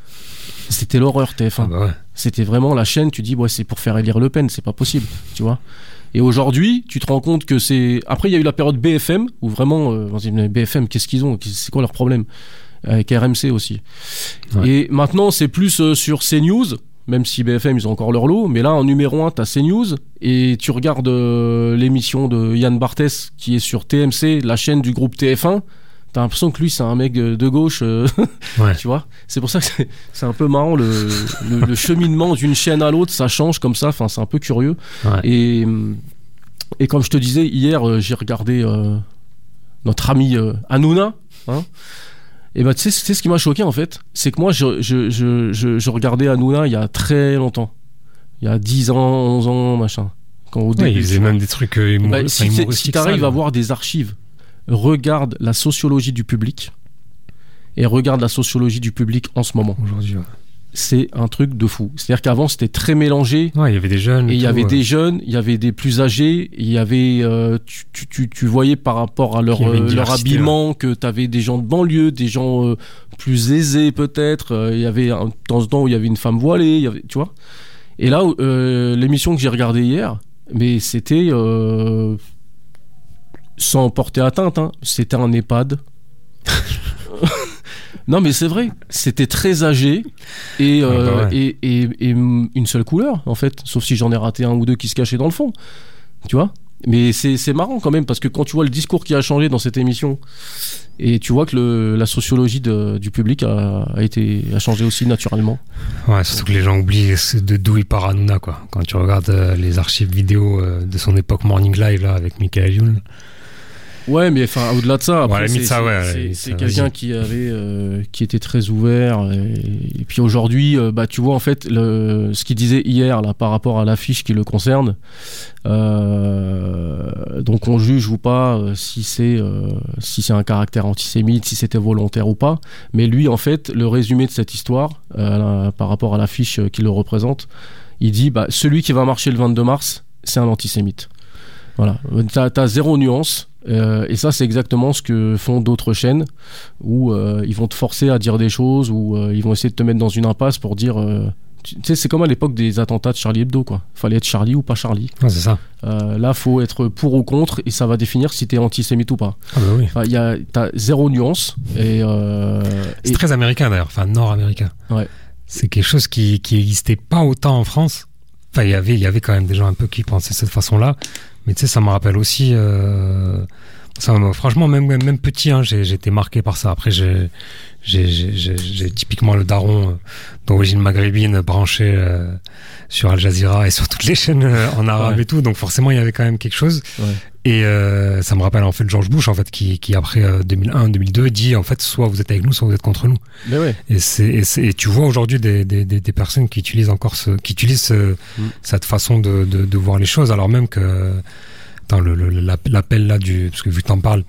C'était l'horreur, T F un. Ah bah ouais. C'était vraiment la chaîne, tu dis, ouais, c'est pour faire élire Le Pen, c'est pas possible, tu vois. Et aujourd'hui, tu te rends compte que c'est... Après, il y a eu la période B F M, où vraiment, euh, on se dit, mais B F M, qu'est-ce qu'ils ont ? C'est quoi leur problème ? Avec R M C aussi. Ouais. Et maintenant, c'est plus euh, sur CNews, même si B F M, ils ont encore leur lot. Mais là, en numéro un, t'as CNews, et tu regardes euh, l'émission de Yann Barthès, qui est sur T M C, la chaîne du groupe T F un. T'as l'impression que lui, c'est un mec de gauche, euh, ouais. tu vois. C'est pour ça que c'est, c'est un peu marrant, le, le, le cheminement d'une chaîne à l'autre, ça change comme ça, enfin, c'est un peu curieux. Ouais. Et, et comme je te disais, hier, euh, j'ai regardé euh, notre ami euh, Hanouna, hein. Et bah, tu sais, c'est ce qui m'a choqué, en fait, c'est que moi, je, je, je, je, je regardais Hanouna il y a très longtemps. Il y a dix ans, onze ans, machin. Quand au début, ouais, il faisait même des trucs euh, humor... bah, si, si t'arrives à voir des archives, regarde la sociologie du public et regarde la sociologie du public en ce moment. Aujourd'hui, ouais. C'est un truc de fou. C'est-à-dire qu'avant, c'était très mélangé. Ouais, il y avait des jeunes. Et il y tout, avait ouais. des jeunes, il y avait des plus âgés, il y avait, euh, tu, tu, tu, tu voyais par rapport à leur, euh, leur habillement ouais. que tu avais des gens de banlieue, des gens euh, plus aisés peut-être. Euh, il y avait un temps ce temps où il y avait une femme voilée, il y avait, tu vois. Et là, euh, l'émission que j'ai regardée hier, mais c'était... Euh, sans porter atteinte, hein. C'était un EHPAD. Non, mais c'est vrai, c'était très âgé et, euh, ah bah ouais. et, et, et une seule couleur, en fait, sauf si j'en ai raté un ou deux qui se cachaient dans le fond, tu vois. Mais c'est, c'est marrant quand même, parce que quand tu vois le discours qui a changé dans cette émission, et tu vois que le, la sociologie de, du public a, a, été, a changé aussi naturellement. Ouais, surtout que les gens oublient de d'où il part Hanouna, quoi. Quand tu regardes euh, les archives vidéo euh, de son époque Morning Live, là, avec Michael Youn. Ouais, mais enfin, au-delà de ça, après, ouais, c'est, ça, ouais, c'est, c'est, c'est ça, quelqu'un vas-y. qui avait, euh, qui était très ouvert. Et, et puis aujourd'hui, euh, bah, tu vois, en fait, le, ce qu'il disait hier, là, par rapport à l'affiche qui le concerne, euh, donc on juge ou pas euh, si c'est, euh, si c'est un caractère antisémite, si c'était volontaire ou pas. Mais lui, en fait, le résumé de cette histoire, euh, là, par rapport à l'affiche qui le représente, il dit, bah, celui qui va marcher le vingt-deux mars, c'est un antisémite. Voilà. T'as, t'as zéro nuance. Euh, et ça, c'est exactement ce que font d'autres chaînes où euh, ils vont te forcer à dire des choses, où euh, ils vont essayer de te mettre dans une impasse pour dire. Euh, tu sais, c'est comme à l'époque des attentats de Charlie Hebdo, quoi. Fallait être Charlie ou pas Charlie. Ah, c'est ça. Euh, là, faut être pour ou contre, et ça va définir si t'es antisémite ou pas. Ah bah oui. Enfin, y a, t'as zéro nuance. Et, euh, c'est et... très américain d'ailleurs, enfin nord-américain. Ouais. C'est quelque chose qui qui n'existait pas autant en France. Enfin, il y avait il y avait quand même des gens un peu qui pensaient de cette façon-là. Mais tu sais, ça me rappelle aussi. Euh... Ça, franchement, même, même, même petit, hein, j'ai, j'ai été marqué par ça. Après, j'ai, j'ai, j'ai, j'ai, j'ai typiquement le daron euh, d'origine maghrébine branché euh, sur Al Jazeera et sur toutes les chaînes euh, en arabe ouais. et tout. Donc forcément, il y avait quand même quelque chose. Ouais. Et euh, ça me rappelle en fait George Bush, en fait, qui, qui après euh, deux mille un, deux mille deux dit en fait soit vous êtes avec nous, soit vous êtes contre nous. Mais ouais. Et c'est, et c'est, et tu vois aujourd'hui des, des, des, des personnes qui utilisent encore ce, qui utilisent ce, mm. cette façon de, de, de voir les choses, alors même que. Attends, le, le, l'appel là du, parce que vu que t'en parles,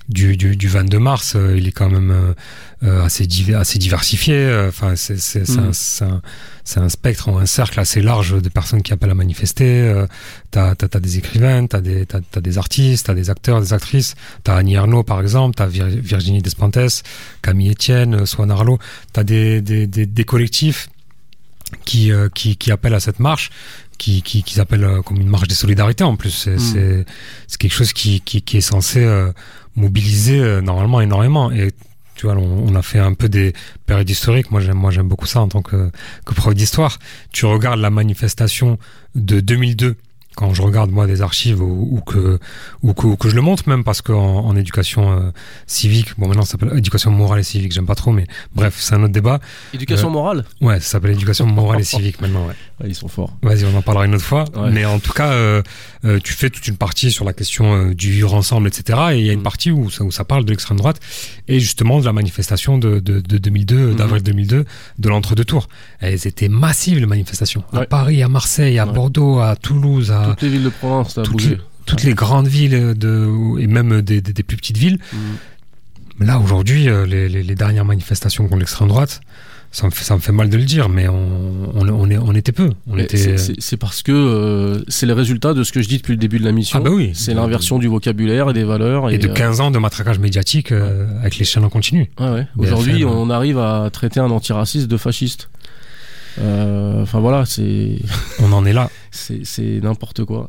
du, du, du vingt-deux mars, euh, il est quand même euh, euh, assez, div- assez diversifié. Enfin, c'est, c'est, c'est, mmh. un, c'est, un, c'est un spectre, un cercle assez large de personnes qui appellent à manifester. Euh, t'as, t'as, t'as des écrivains, t'as des, t'as, t'as des artistes, t'as des acteurs, des actrices. T'as Annie Ernaux, par exemple, t'as Vir- Virginie Despentes, Camille Etienne, Swan Arlo. T'as des, des, des, des collectifs qui, euh, qui, qui appellent à cette marche. Qui, qui, qui s'appelle euh, comme une marche des solidarités en plus. C'est, mmh. c'est, c'est quelque chose qui, qui, qui est censé euh, mobiliser euh, normalement énormément. Et tu vois, on, on a fait un peu des périodes historiques. Moi, j'aime, moi, j'aime beaucoup ça en tant que, que prof d'histoire. Tu regardes la manifestation de deux mille deux. Quand je regarde moi des archives ou, ou que ou que, ou que je le montre même parce qu'en en éducation euh, civique, bon maintenant ça s'appelle éducation morale et civique, j'aime pas trop, mais bref c'est un autre débat. Éducation euh, morale. Ouais, ça s'appelle éducation morale et civique maintenant. Ouais. Ouais, ils sont forts. Vas-y, on en parlera une autre fois. Ouais. Mais en tout cas, euh, euh, tu fais toute une partie sur la question euh, du vivre ensemble, et cetera. Et il y a une mmh. partie où ça où ça parle de l'extrême droite et justement de la manifestation de de, de deux mille deux, mmh. d'avril deux mille deux, de l'entre-deux tours. Elles étaient massives les manifestations. Ouais. À Paris, à Marseille, à ouais. Bordeaux, à Toulouse, à toutes les villes de province, ça a toutes, bougé. Les, toutes ouais. les grandes villes de, et même des, des, des plus petites villes. Mmh. Là, aujourd'hui, les, les, les dernières manifestations contre l'extrême droite, ça me fait, ça me fait mal de le dire, mais on, on, on, est, on était peu. On était... c'est, c'est, c'est parce que euh, c'est le résultat de ce que je dis depuis le début de la mission. Ah bah oui. C'est l'inversion du vocabulaire et des valeurs. Et, et de quinze euh... ans de matraquage médiatique euh, ouais. avec les chaînes en continu. Ah ouais. Aujourd'hui, F M, on arrive à traiter un antiraciste de fasciste. Enfin euh, voilà, c'est. On en est là. c'est, c'est n'importe quoi.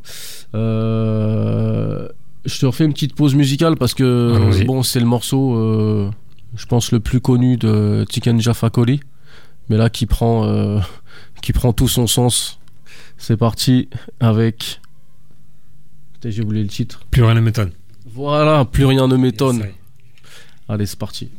Euh... Je te refais une petite pause musicale parce que Allons-y. Bon, c'est le morceau, euh, je pense le plus connu de Tiken Jah Fakoly, mais là qui prend, euh, qui prend tout son sens. C'est parti avec. Putain, j'ai oublié le titre. Plus rien ne m'étonne. Voilà, plus rien ne m'étonne. Yes, allez, c'est parti.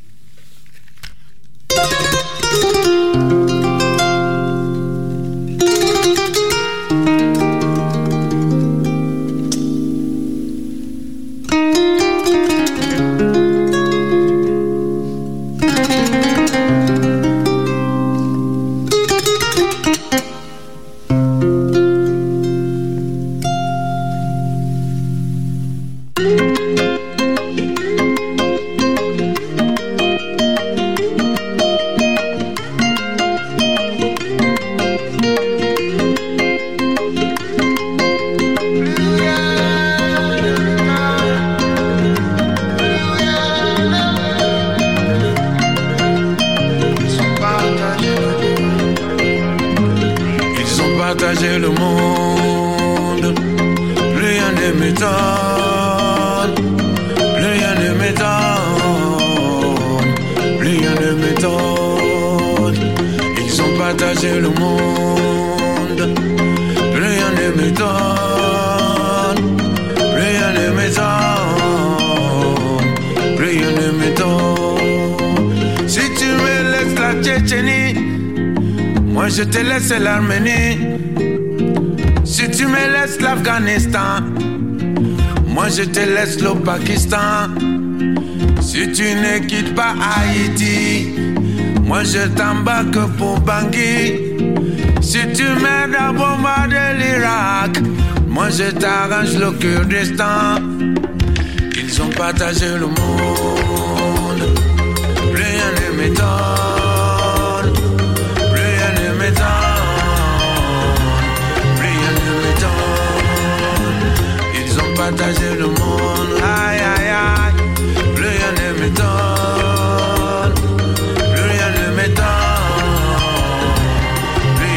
Je te laisse l'Arménie. Si tu me laisses l'Afghanistan, moi je te laisse le Pakistan. Si tu ne quittes pas Haïti, moi je t'embarque pour Bangui. Si tu m'aides à bombarder l'Irak, moi je t'arrange le Kurdistan. Ils ont partagé le monde, rien ne m'étonne. Partager le monde, aïe aïe aïe, plus rien ne m'étonne, plus rien ne m'étonne, plus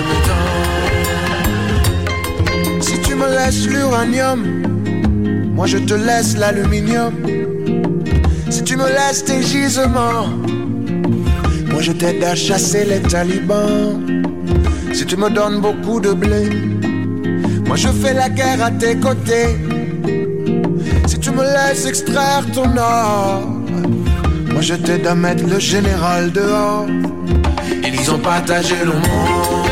rien ne m'étonne. Si tu me laisses l'uranium, moi je te laisse l'aluminium. Si tu me laisses tes gisements, moi je t'aide à chasser les talibans. Si tu me donnes beaucoup de blé, moi je fais la guerre à tes côtés. Si tu me laisses extraire ton or, moi je t'aide à mettre le général dehors. Ils ont partagé le monde,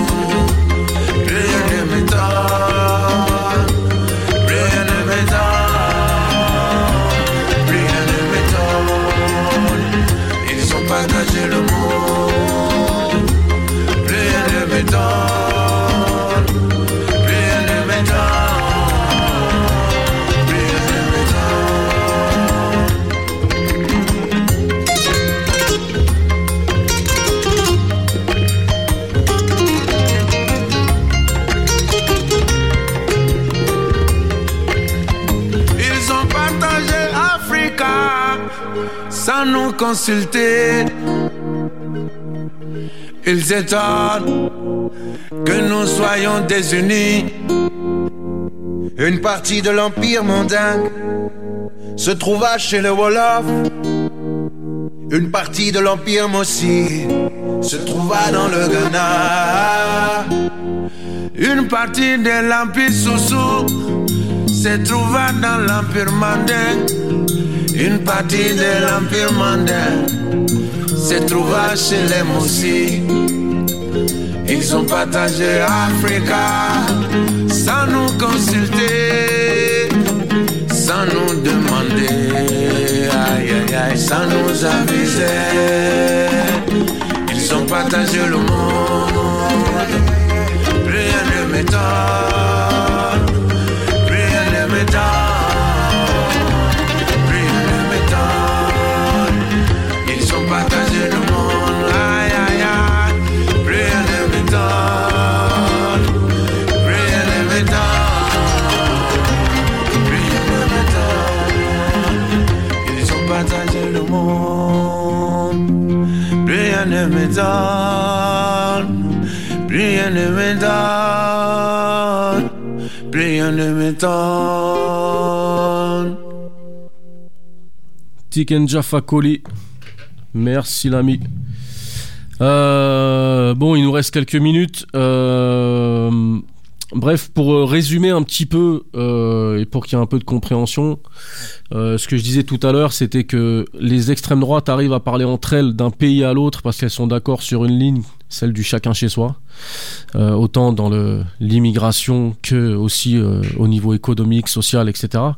rien ne m'étonne, rien ne m'étonne, rien ne m'étonne. Ils ont partagé le monde, rien ne m'étonne. consultés. Ils étonnent que nous soyons désunis. Une partie de l'empire mandingue se trouva chez le Wolof. Une partie de l'empire Mossi se trouva dans le Ghana. Une partie de l'empire Soussou se trouva dans l'empire mandingue. Une partie de l'empire mandingue se trouva chez les Mossi. Ils ont partagé Africa sans nous consulter, sans nous demander, aïe aïe aïe, sans nous aviser. Ils ont partagé le monde, rien ne m'étonne, rien ne m'étonne, rien ne m'étonne. Ils ont partagé le monde, aïe aïe aïe, rien ne m'étonne, rien ne m'étonne, rien ne m'étonne. Ils ont partagé le monde, rien ne m'étonne, rien ne m'étonne, rien ne m'étonne. Tiken Jah Fakoly, merci l'ami. Euh, bon, il nous reste quelques minutes. Euh, bref, pour résumer un petit peu euh, et pour qu'il y ait un peu de compréhension, euh, ce que je disais tout à l'heure, c'était que les extrêmes droites arrivent à parler entre elles d'un pays à l'autre parce qu'elles sont d'accord sur une ligne, celle du chacun chez soi, euh, autant dans le, l'immigration que aussi euh, au niveau économique, social, et cetera.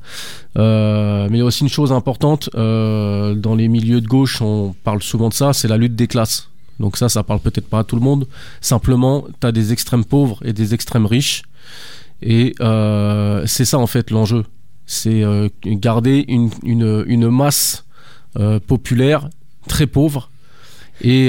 Euh, mais il y a aussi une chose importante, euh, dans les milieux de gauche, on parle souvent de ça, c'est la lutte des classes. Donc ça, ça parle peut-être pas à tout le monde. Simplement, tu as des extrêmes pauvres et des extrêmes riches. Et euh, c'est ça en fait l'enjeu. C'est euh, garder une, une, une masse euh, populaire très pauvre. Et,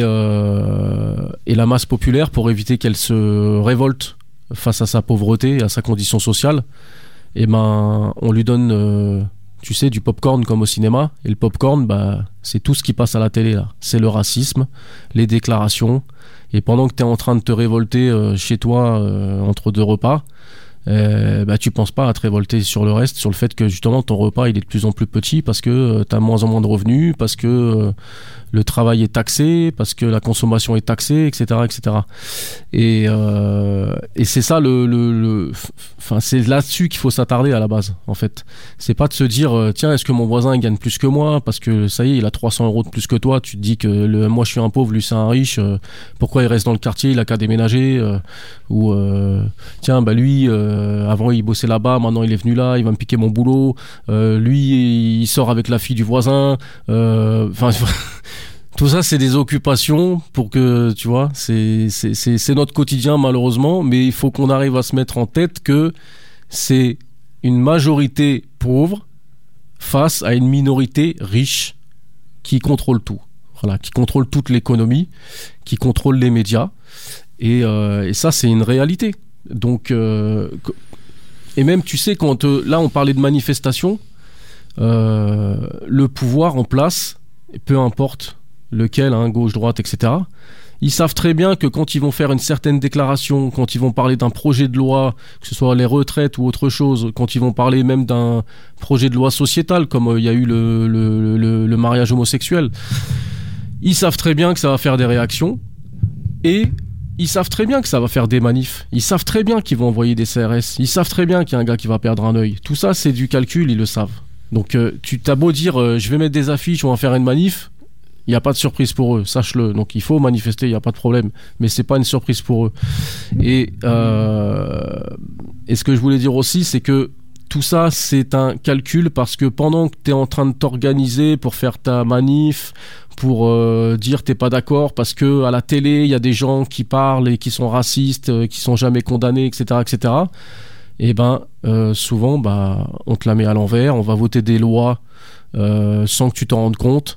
euh, et la masse populaire, pour éviter qu'elle se révolte face à sa pauvreté et à sa condition sociale, et ben, on lui donne, euh, tu sais, du popcorn comme au cinéma. Et le popcorn, bah, c'est tout ce qui passe à la télé là. C'est le racisme, les déclarations. Et pendant que tu es en train de te révolter euh, chez toi euh, entre deux repas, euh, bah, tu penses pas à te révolter sur le reste, sur le fait que justement ton repas il est de plus en plus petit parce que euh, tu as moins en moins de revenus, parce que euh, le travail est taxé, parce que la consommation est taxée, et cetera, et cetera. Et, euh, et c'est ça le, le, le, enfin c'est là-dessus qu'il faut s'attarder à la base, en fait. C'est pas de se dire euh, tiens, est-ce que mon voisin il gagne plus que moi parce que ça y est, il a trois cents euros de plus que toi. Tu te dis que le, moi je suis un pauvre, lui c'est un riche. Euh, pourquoi il reste dans le quartier, il a qu'à déménager euh, ou euh, tiens bah lui euh, avant il bossait là-bas, maintenant il est venu là, il va me piquer mon boulot. Euh, lui il sort avec la fille du voisin. Enfin. Euh, Tout ça, c'est des occupations pour que, tu vois, c'est, c'est, c'est, c'est notre quotidien malheureusement, mais il faut qu'on arrive à se mettre en tête que c'est une majorité pauvre face à une minorité riche qui contrôle tout. Voilà, qui contrôle toute l'économie, qui contrôle les médias. Et, euh, et ça, c'est une réalité. Donc, euh, et même, tu sais, quand euh, là, on parlait de manifestation, euh, le pouvoir en place, peu importe lequel, hein, gauche, droite, et cetera. Ils savent très bien que quand ils vont faire une certaine déclaration, quand ils vont parler d'un projet de loi, que ce soit les retraites ou autre chose, quand ils vont parler même d'un projet de loi sociétal, comme il euh, y a eu le, le, le, le mariage homosexuel, ils savent très bien que ça va faire des réactions et ils savent très bien que ça va faire des manifs. Ils savent très bien qu'ils vont envoyer des C R S. Ils savent très bien qu'il y a un gars qui va perdre un œil. Tout ça, c'est du calcul, ils le savent. Donc, euh, tu t'as beau dire, euh, je vais mettre des affiches, on va faire une manif. Il n'y a pas de surprise pour eux, sache-le. Donc il faut manifester, il n'y a pas de problème. Mais c'est pas une surprise pour eux. Et, euh, et ce que je voulais dire aussi, c'est que tout ça, c'est un calcul parce que pendant que tu es en train de t'organiser pour faire ta manif, pour euh, dire t'es pas d'accord parce que à la télé, il y a des gens qui parlent et qui sont racistes, euh, qui sont jamais condamnés, et cetera, et cetera. Et ben, euh, souvent, bah, on te la met à l'envers. On va voter des lois euh, sans que tu t'en rendes compte.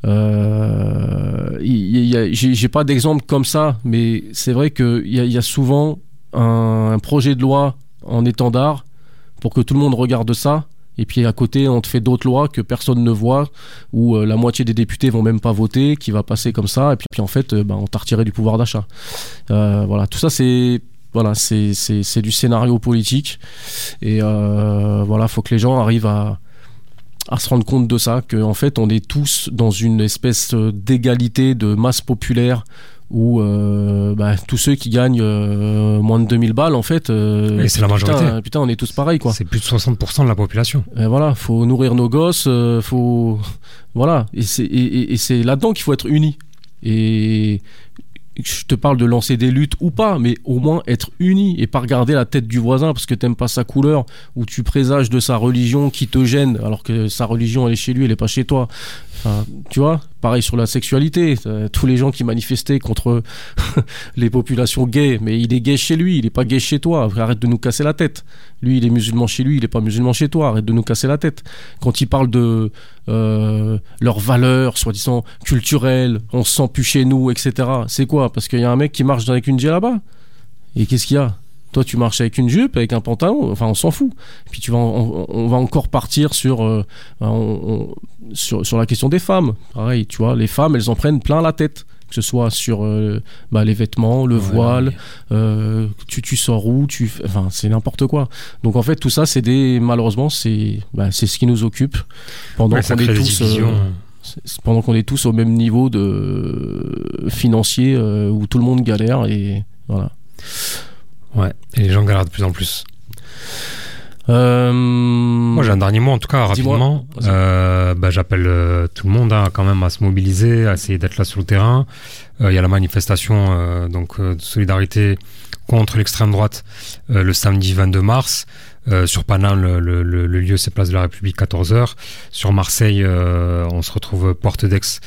Euh, y, y a, j'ai, j'ai pas d'exemple comme ça, mais c'est vrai qu'il y, y a souvent un, un projet de loi en étendard pour que tout le monde regarde ça Et puis à côté, on te fait d'autres lois que personne ne voit, où euh, la moitié des députés vont même pas voter, qui va passer comme ça, et puis, puis en fait, euh, bah, on t'a retiré du pouvoir d'achat. Euh, voilà, tout ça, c'est voilà, c'est c'est c'est du scénario politique, et euh, voilà, faut que les gens arrivent à à se rendre compte de ça, qu'en fait, on est tous dans une espèce d'égalité de masse populaire, où euh, bah, tous ceux qui gagnent euh, moins de deux mille balles, en fait, euh, et c'est la majorité. Putain, putain, on est tous pareils, quoi. C'est plus de soixante pour cent de la population. Et voilà, faut nourrir nos gosses, euh, faut voilà, et c'est et, et, et c'est là-dedans qu'il faut être unis. Et je te parle de lancer des luttes ou pas, mais au moins être unis et pas regarder la tête du voisin parce que t'aimes pas sa couleur ou tu présages de sa religion qui te gêne alors que sa religion elle est chez lui, elle est pas chez toi. Enfin, tu vois, pareil sur la sexualité, euh, tous les gens qui manifestaient contre les populations gays, mais il est gay chez lui, il est pas gay chez toi, arrête de nous casser la tête. Lui, il est musulman chez lui, il est pas musulman chez toi, arrête de nous casser la tête. Quand ils parlent de euh, leurs valeurs, soi-disant culturelles, on se sent plus chez nous, et cetera. C'est quoi? Parce qu'il y a un mec qui marche avec une djellaba. Et qu'est-ce qu'il y a? Toi, tu marches avec une jupe, avec un pantalon, enfin, on s'en fout. Et puis, tu vas, on, on va encore partir sur, euh, on, on, sur, sur la question des femmes. Pareil, tu vois, les femmes, elles en prennent plein la tête. Que ce soit sur euh, bah, les vêtements, le ouais, voile, ouais. euh, tu, tu sors où, tu, enfin, c'est n'importe quoi. Donc, en fait, tout ça, c'est des, malheureusement, c'est, bah, c'est ce qui nous occupe pendant ouais, qu'on est tous, euh, pendant qu'on est tous au même niveau de financier euh, où tout le monde galère et voilà. Ouais, et les gens galèrent de plus en plus. Euh... Moi, j'ai un dernier mot, en tout cas, rapidement. Euh, bah, j'appelle euh, tout le monde hein, quand même à se mobiliser, à essayer d'être là sur le terrain. Il euh, y a la manifestation euh, donc, euh, de solidarité contre l'extrême droite euh, le samedi vingt-deux mars. Euh, sur Paname, le, le, le lieu, c'est Place de la République, quatorze heures. Sur Marseille, euh, on se retrouve Porte d'Aix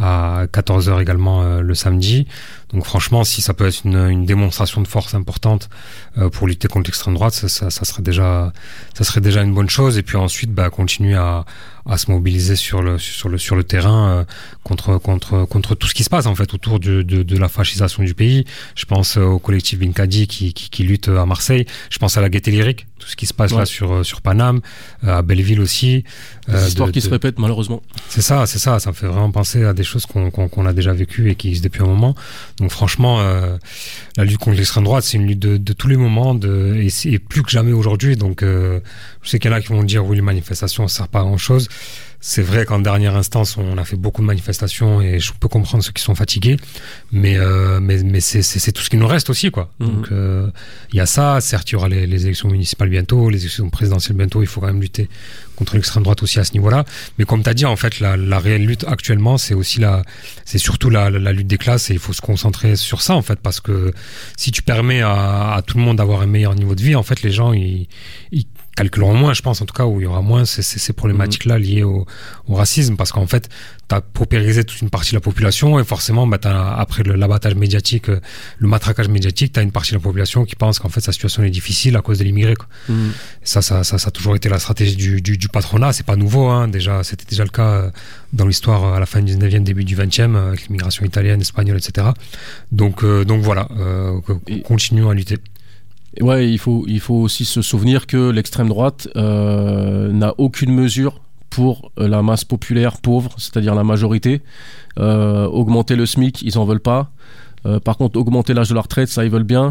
à quatorze heures également euh, le samedi. Donc franchement, si ça peut être une, une démonstration de force importante euh, pour lutter contre l'extrême droite, ça, ça, ça serait déjà, ça serait déjà une bonne chose. Et puis ensuite, bah, continuer à, à se mobiliser sur le, sur le, sur le terrain euh, contre, contre, contre tout ce qui se passe en fait autour de, de, de la fascisation du pays. Je pense au collectif Binkadi qui, qui, qui lutte à Marseille. Je pense à la Gaieté Lyrique, tout ce qui se passe ouais. là sur, sur Paname, euh, à Belleville aussi. Des euh, histoires de, qui de... se répètent malheureusement. C'est ça, c'est ça. Ça me fait vraiment penser à des choses qu'on, qu'on, qu'on a déjà vécues et qui existent depuis un moment. Donc franchement, euh, la lutte contre l'extrême droite, c'est une lutte de, de tous les moments, de, et, et plus que jamais aujourd'hui. Donc euh, je sais qu'il y en a qui vont dire oui, les manifestations, ça sert pas à grand chose. C'est vrai qu'en dernière instance, on a fait beaucoup de manifestations et je peux comprendre ceux qui sont fatigués, mais euh, mais mais c'est, c'est c'est tout ce qui nous reste aussi quoi. Mmh. Donc il euh, y a ça. Certes, il y aura les, les élections municipales bientôt, les élections présidentielles bientôt. Il faut quand même lutter contre l'extrême droite aussi à ce niveau-là. Mais comme tu as dit, en fait, la, la réelle lutte actuellement, c'est aussi la, c'est surtout la, la, la lutte des classes et il faut se concentrer sur ça en fait, parce que si tu permets à, à tout le monde d'avoir un meilleur niveau de vie, en fait, les gens ils, ils calculeront moins, je pense en tout cas, où il y aura moins ces, ces, ces problématiques-là liées au, au racisme, parce qu'en fait, t'as paupérisé toute une partie de la population et forcément, bah, t'as, après le, l'abattage médiatique, le matraquage médiatique, t'as une partie de la population qui pense qu'en fait sa situation est difficile à cause de l'immigré. Quoi. Mmh. Ça, ça, ça, ça a toujours été la stratégie du, du, du patronat. C'est pas nouveau, hein. Déjà, c'était déjà le cas dans l'histoire à la fin du dix-neuvième, début du vingtième, avec l'immigration italienne, espagnole, et cetera. Donc, euh, donc voilà, euh, continuons à lutter. Ouais, il faut, il faut aussi se souvenir que l'extrême droite euh, n'a aucune mesure pour la masse populaire pauvre, c'est-à-dire la majorité. Euh, augmenter le SMIC, ils en veulent pas. Euh, par contre, augmenter l'âge de la retraite, ça, ils veulent bien.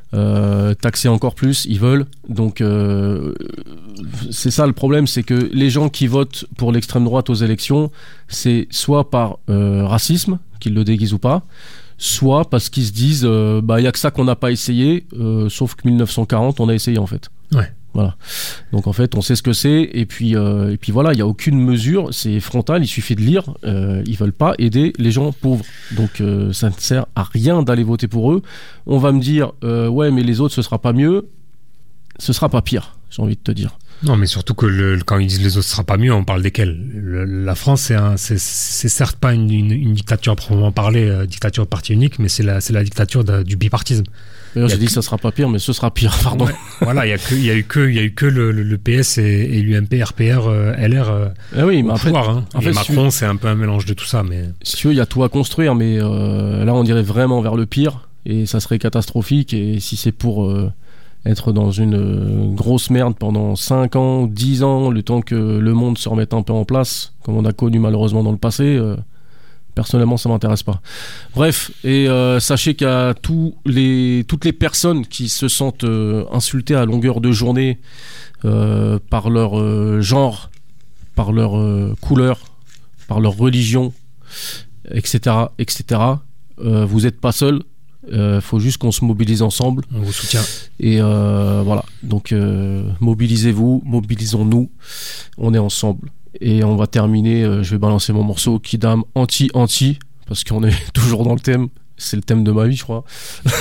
Euh, taxer encore plus, ils veulent. Donc, euh, c'est ça le problème, c'est que les gens qui votent pour l'extrême droite aux élections, c'est soit par euh, racisme, qu'ils le déguisent ou pas, soit parce qu'ils se disent euh, bah il y a que ça qu'on n'a pas essayé, euh, sauf que dix-neuf cent quarante on a essayé en fait. Ouais. Voilà. Donc en fait on sait ce que c'est et puis euh, et puis voilà, il y a aucune mesure, c'est frontal, il suffit de lire. Euh, ils veulent pas aider les gens pauvres, donc euh, ça ne sert à rien d'aller voter pour eux. On va me dire euh, ouais mais les autres ce sera pas mieux, ce sera pas pire, j'ai envie de te dire. Non, mais surtout que le, quand ils disent les autres, ce sera pas mieux, on parle desquels. Le, la France, c'est, un, c'est, c'est certes pas une, une, une dictature à proprement parler, euh, dictature de parti unique, mais c'est la, c'est la dictature de, du bipartisme. D'ailleurs, j'ai dit que ça sera pas pire, mais ce sera pire, pardon. Ouais, voilà, il y a que, il y a eu que, il y a eu que le, le, le P S et, et l'U M P, R P R, euh, L R euh, ah oui, mais au en pouvoir. Fait, hein. en fait, et Macron, si c'est un peu un mélange de tout ça, mais. Si tu veux, il y a tout à construire, mais euh, là, on dirait vraiment vers le pire, et ça serait catastrophique. Et si c'est pour euh, être dans une euh, grosse merde pendant cinq ans, dix ans, le temps que le monde se remette un peu en place, comme on a connu malheureusement dans le passé, euh, personnellement ça m'intéresse pas. Bref, et euh, sachez qu'à tous les, toutes les personnes qui se sentent euh, insultées à longueur de journée euh, par leur euh, genre, par leur euh, couleur, par leur religion, et cetera, et cetera, euh, vous n'êtes pas seul. Il euh, faut juste qu'on se mobilise ensemble. On vous soutient. Et euh, voilà, donc euh, mobilisez-vous, mobilisons-nous, on est ensemble. Et on va terminer, euh, je vais balancer mon morceau Kidam anti-anti, parce qu'on est toujours dans le thème, c'est le thème de ma vie je crois.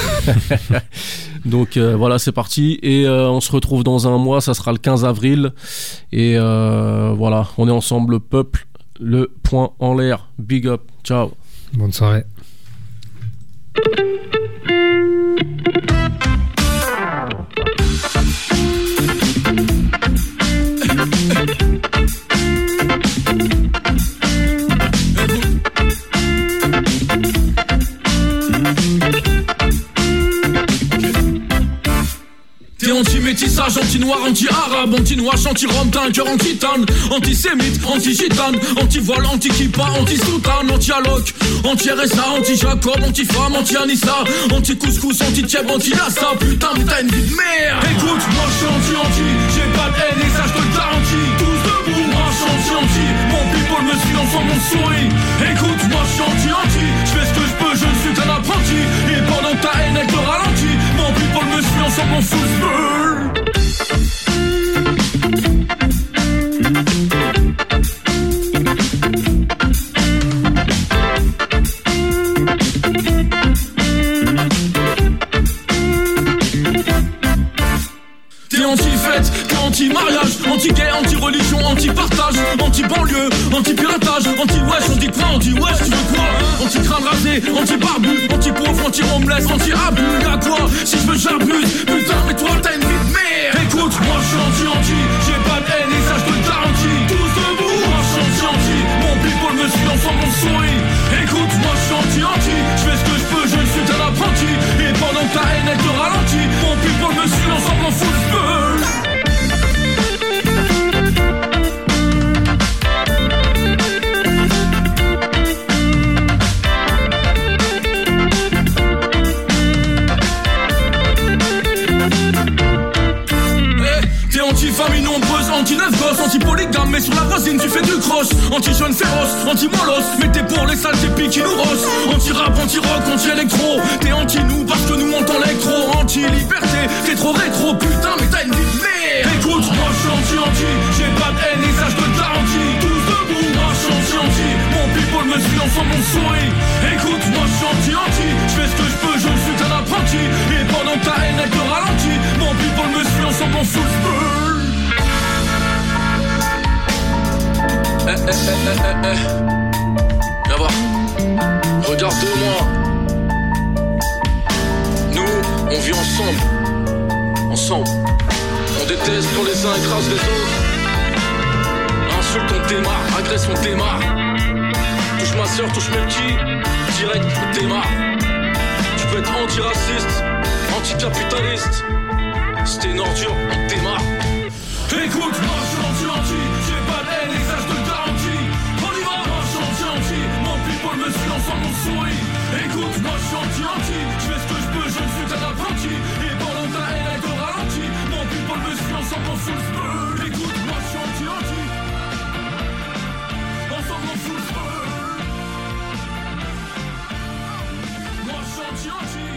Donc euh, voilà, c'est parti, et euh, on se retrouve dans un mois, ça sera le quinze avril, et euh, voilà, on est ensemble, le peuple, le point en l'air, big up, ciao. Bonne soirée. T'es anti-métissage, anti-noir, anti-arabe, anti-noix, anti-rome, t'as un cœur anti-tane, anti-sémite, anti-gitane, anti-vol, anti-kippa, anti-soutane, anti-alloc, anti-R S A, anti-Jacob, anti-femme, anti-Anissa, anti-couscous, anti-tieb, anti-lassa, putain mais t'as une vie de merde. Écoute, moi je suis anti-anti, j'ai pas de haine et ça je te le garantis. Tous debout, moi je suis anti-anti, mon people me suit ensemble mon souris. Écoute, moi je suis anti-anti, je fais ce que je peux, je ne suis qu'un apprenti. Et pendant que ta haine elle te ralentit, mon people me suit ensemble mon full spur. T'es anti-fête, t'es anti-mariage, anti-gay, anti-religion, anti-partage, anti-banlieue, anti-piratage, anti-wesh, anti-quoi, anti-wesh, tu veux quoi? Anti-crâne rasé, anti-barbu, anti-pauvre, anti-homeless, anti-abus, y'a quoi? Si je veux j'abuse, putain mais toi t'as une vie de merde. Écoute, moi je suis anti-anti, j'ai pas de haine et ça je te le garantis. Tous debout, moi je suis anti-anti, mon people me suit ensemble on sourit. Écoute, moi je suis anti-anti, je fais ce que je peux, je ne suis qu'un apprenti. Et pendant que ta haine elle te ralentit, mon people me suit ensemble on full spur. Anti-famille nombreuse, anti-neuf gosses, anti-polygame, mais sur la voisine tu fais du cross. Anti-jeune féroce, anti-molos, mais t'es pour les sales pipes qui nous rossent. Anti-rap, anti-rock, anti-électro, t'es anti-nous parce que nous montons l'électro. Anti-liberté, t'es trop rétro, putain mais t'as une vie de merde. Écoute, moi je suis anti-anti, j'ai pas de haine et ça je te le garantis. Tous debout, moi je suis anti-anti, mon people me suit ensemble on sourit. Écoute, moi je suis anti-anti, je fais ce que je peux, je ne suis qu'un apprenti. Et pendant que ta haine elle te ralentit, mon people me suit ensemble on full spur. Eh, eh, eh, eh, eh. Viens voir. Regarde-moi. Nous, on vit ensemble. Ensemble. On déteste quand les uns écrasent les autres. Insulte, on démarre. Agresse, on démarre. Touche ma soeur, touche mes petits. Direct, on démarre. Tu peux être antiraciste, anticapitaliste. Si t'es une ordure, on démarre. Écoute, moi je suis anti-anti, j'ai pas de haine et ça je te le garantis. On y va, moi je suis anti-anti, mon people me suit ensemble on sourit. Écoute, moi je suis anti-anti, je fais ce que je peux, je ne suis qu'un apprenti. Et pendant ta haine elle te ralentit, mon people me suit ensemble on full spur. Écoute, moi je suis anti-anti, ensemble on full spur. Moi je suis anti-anti.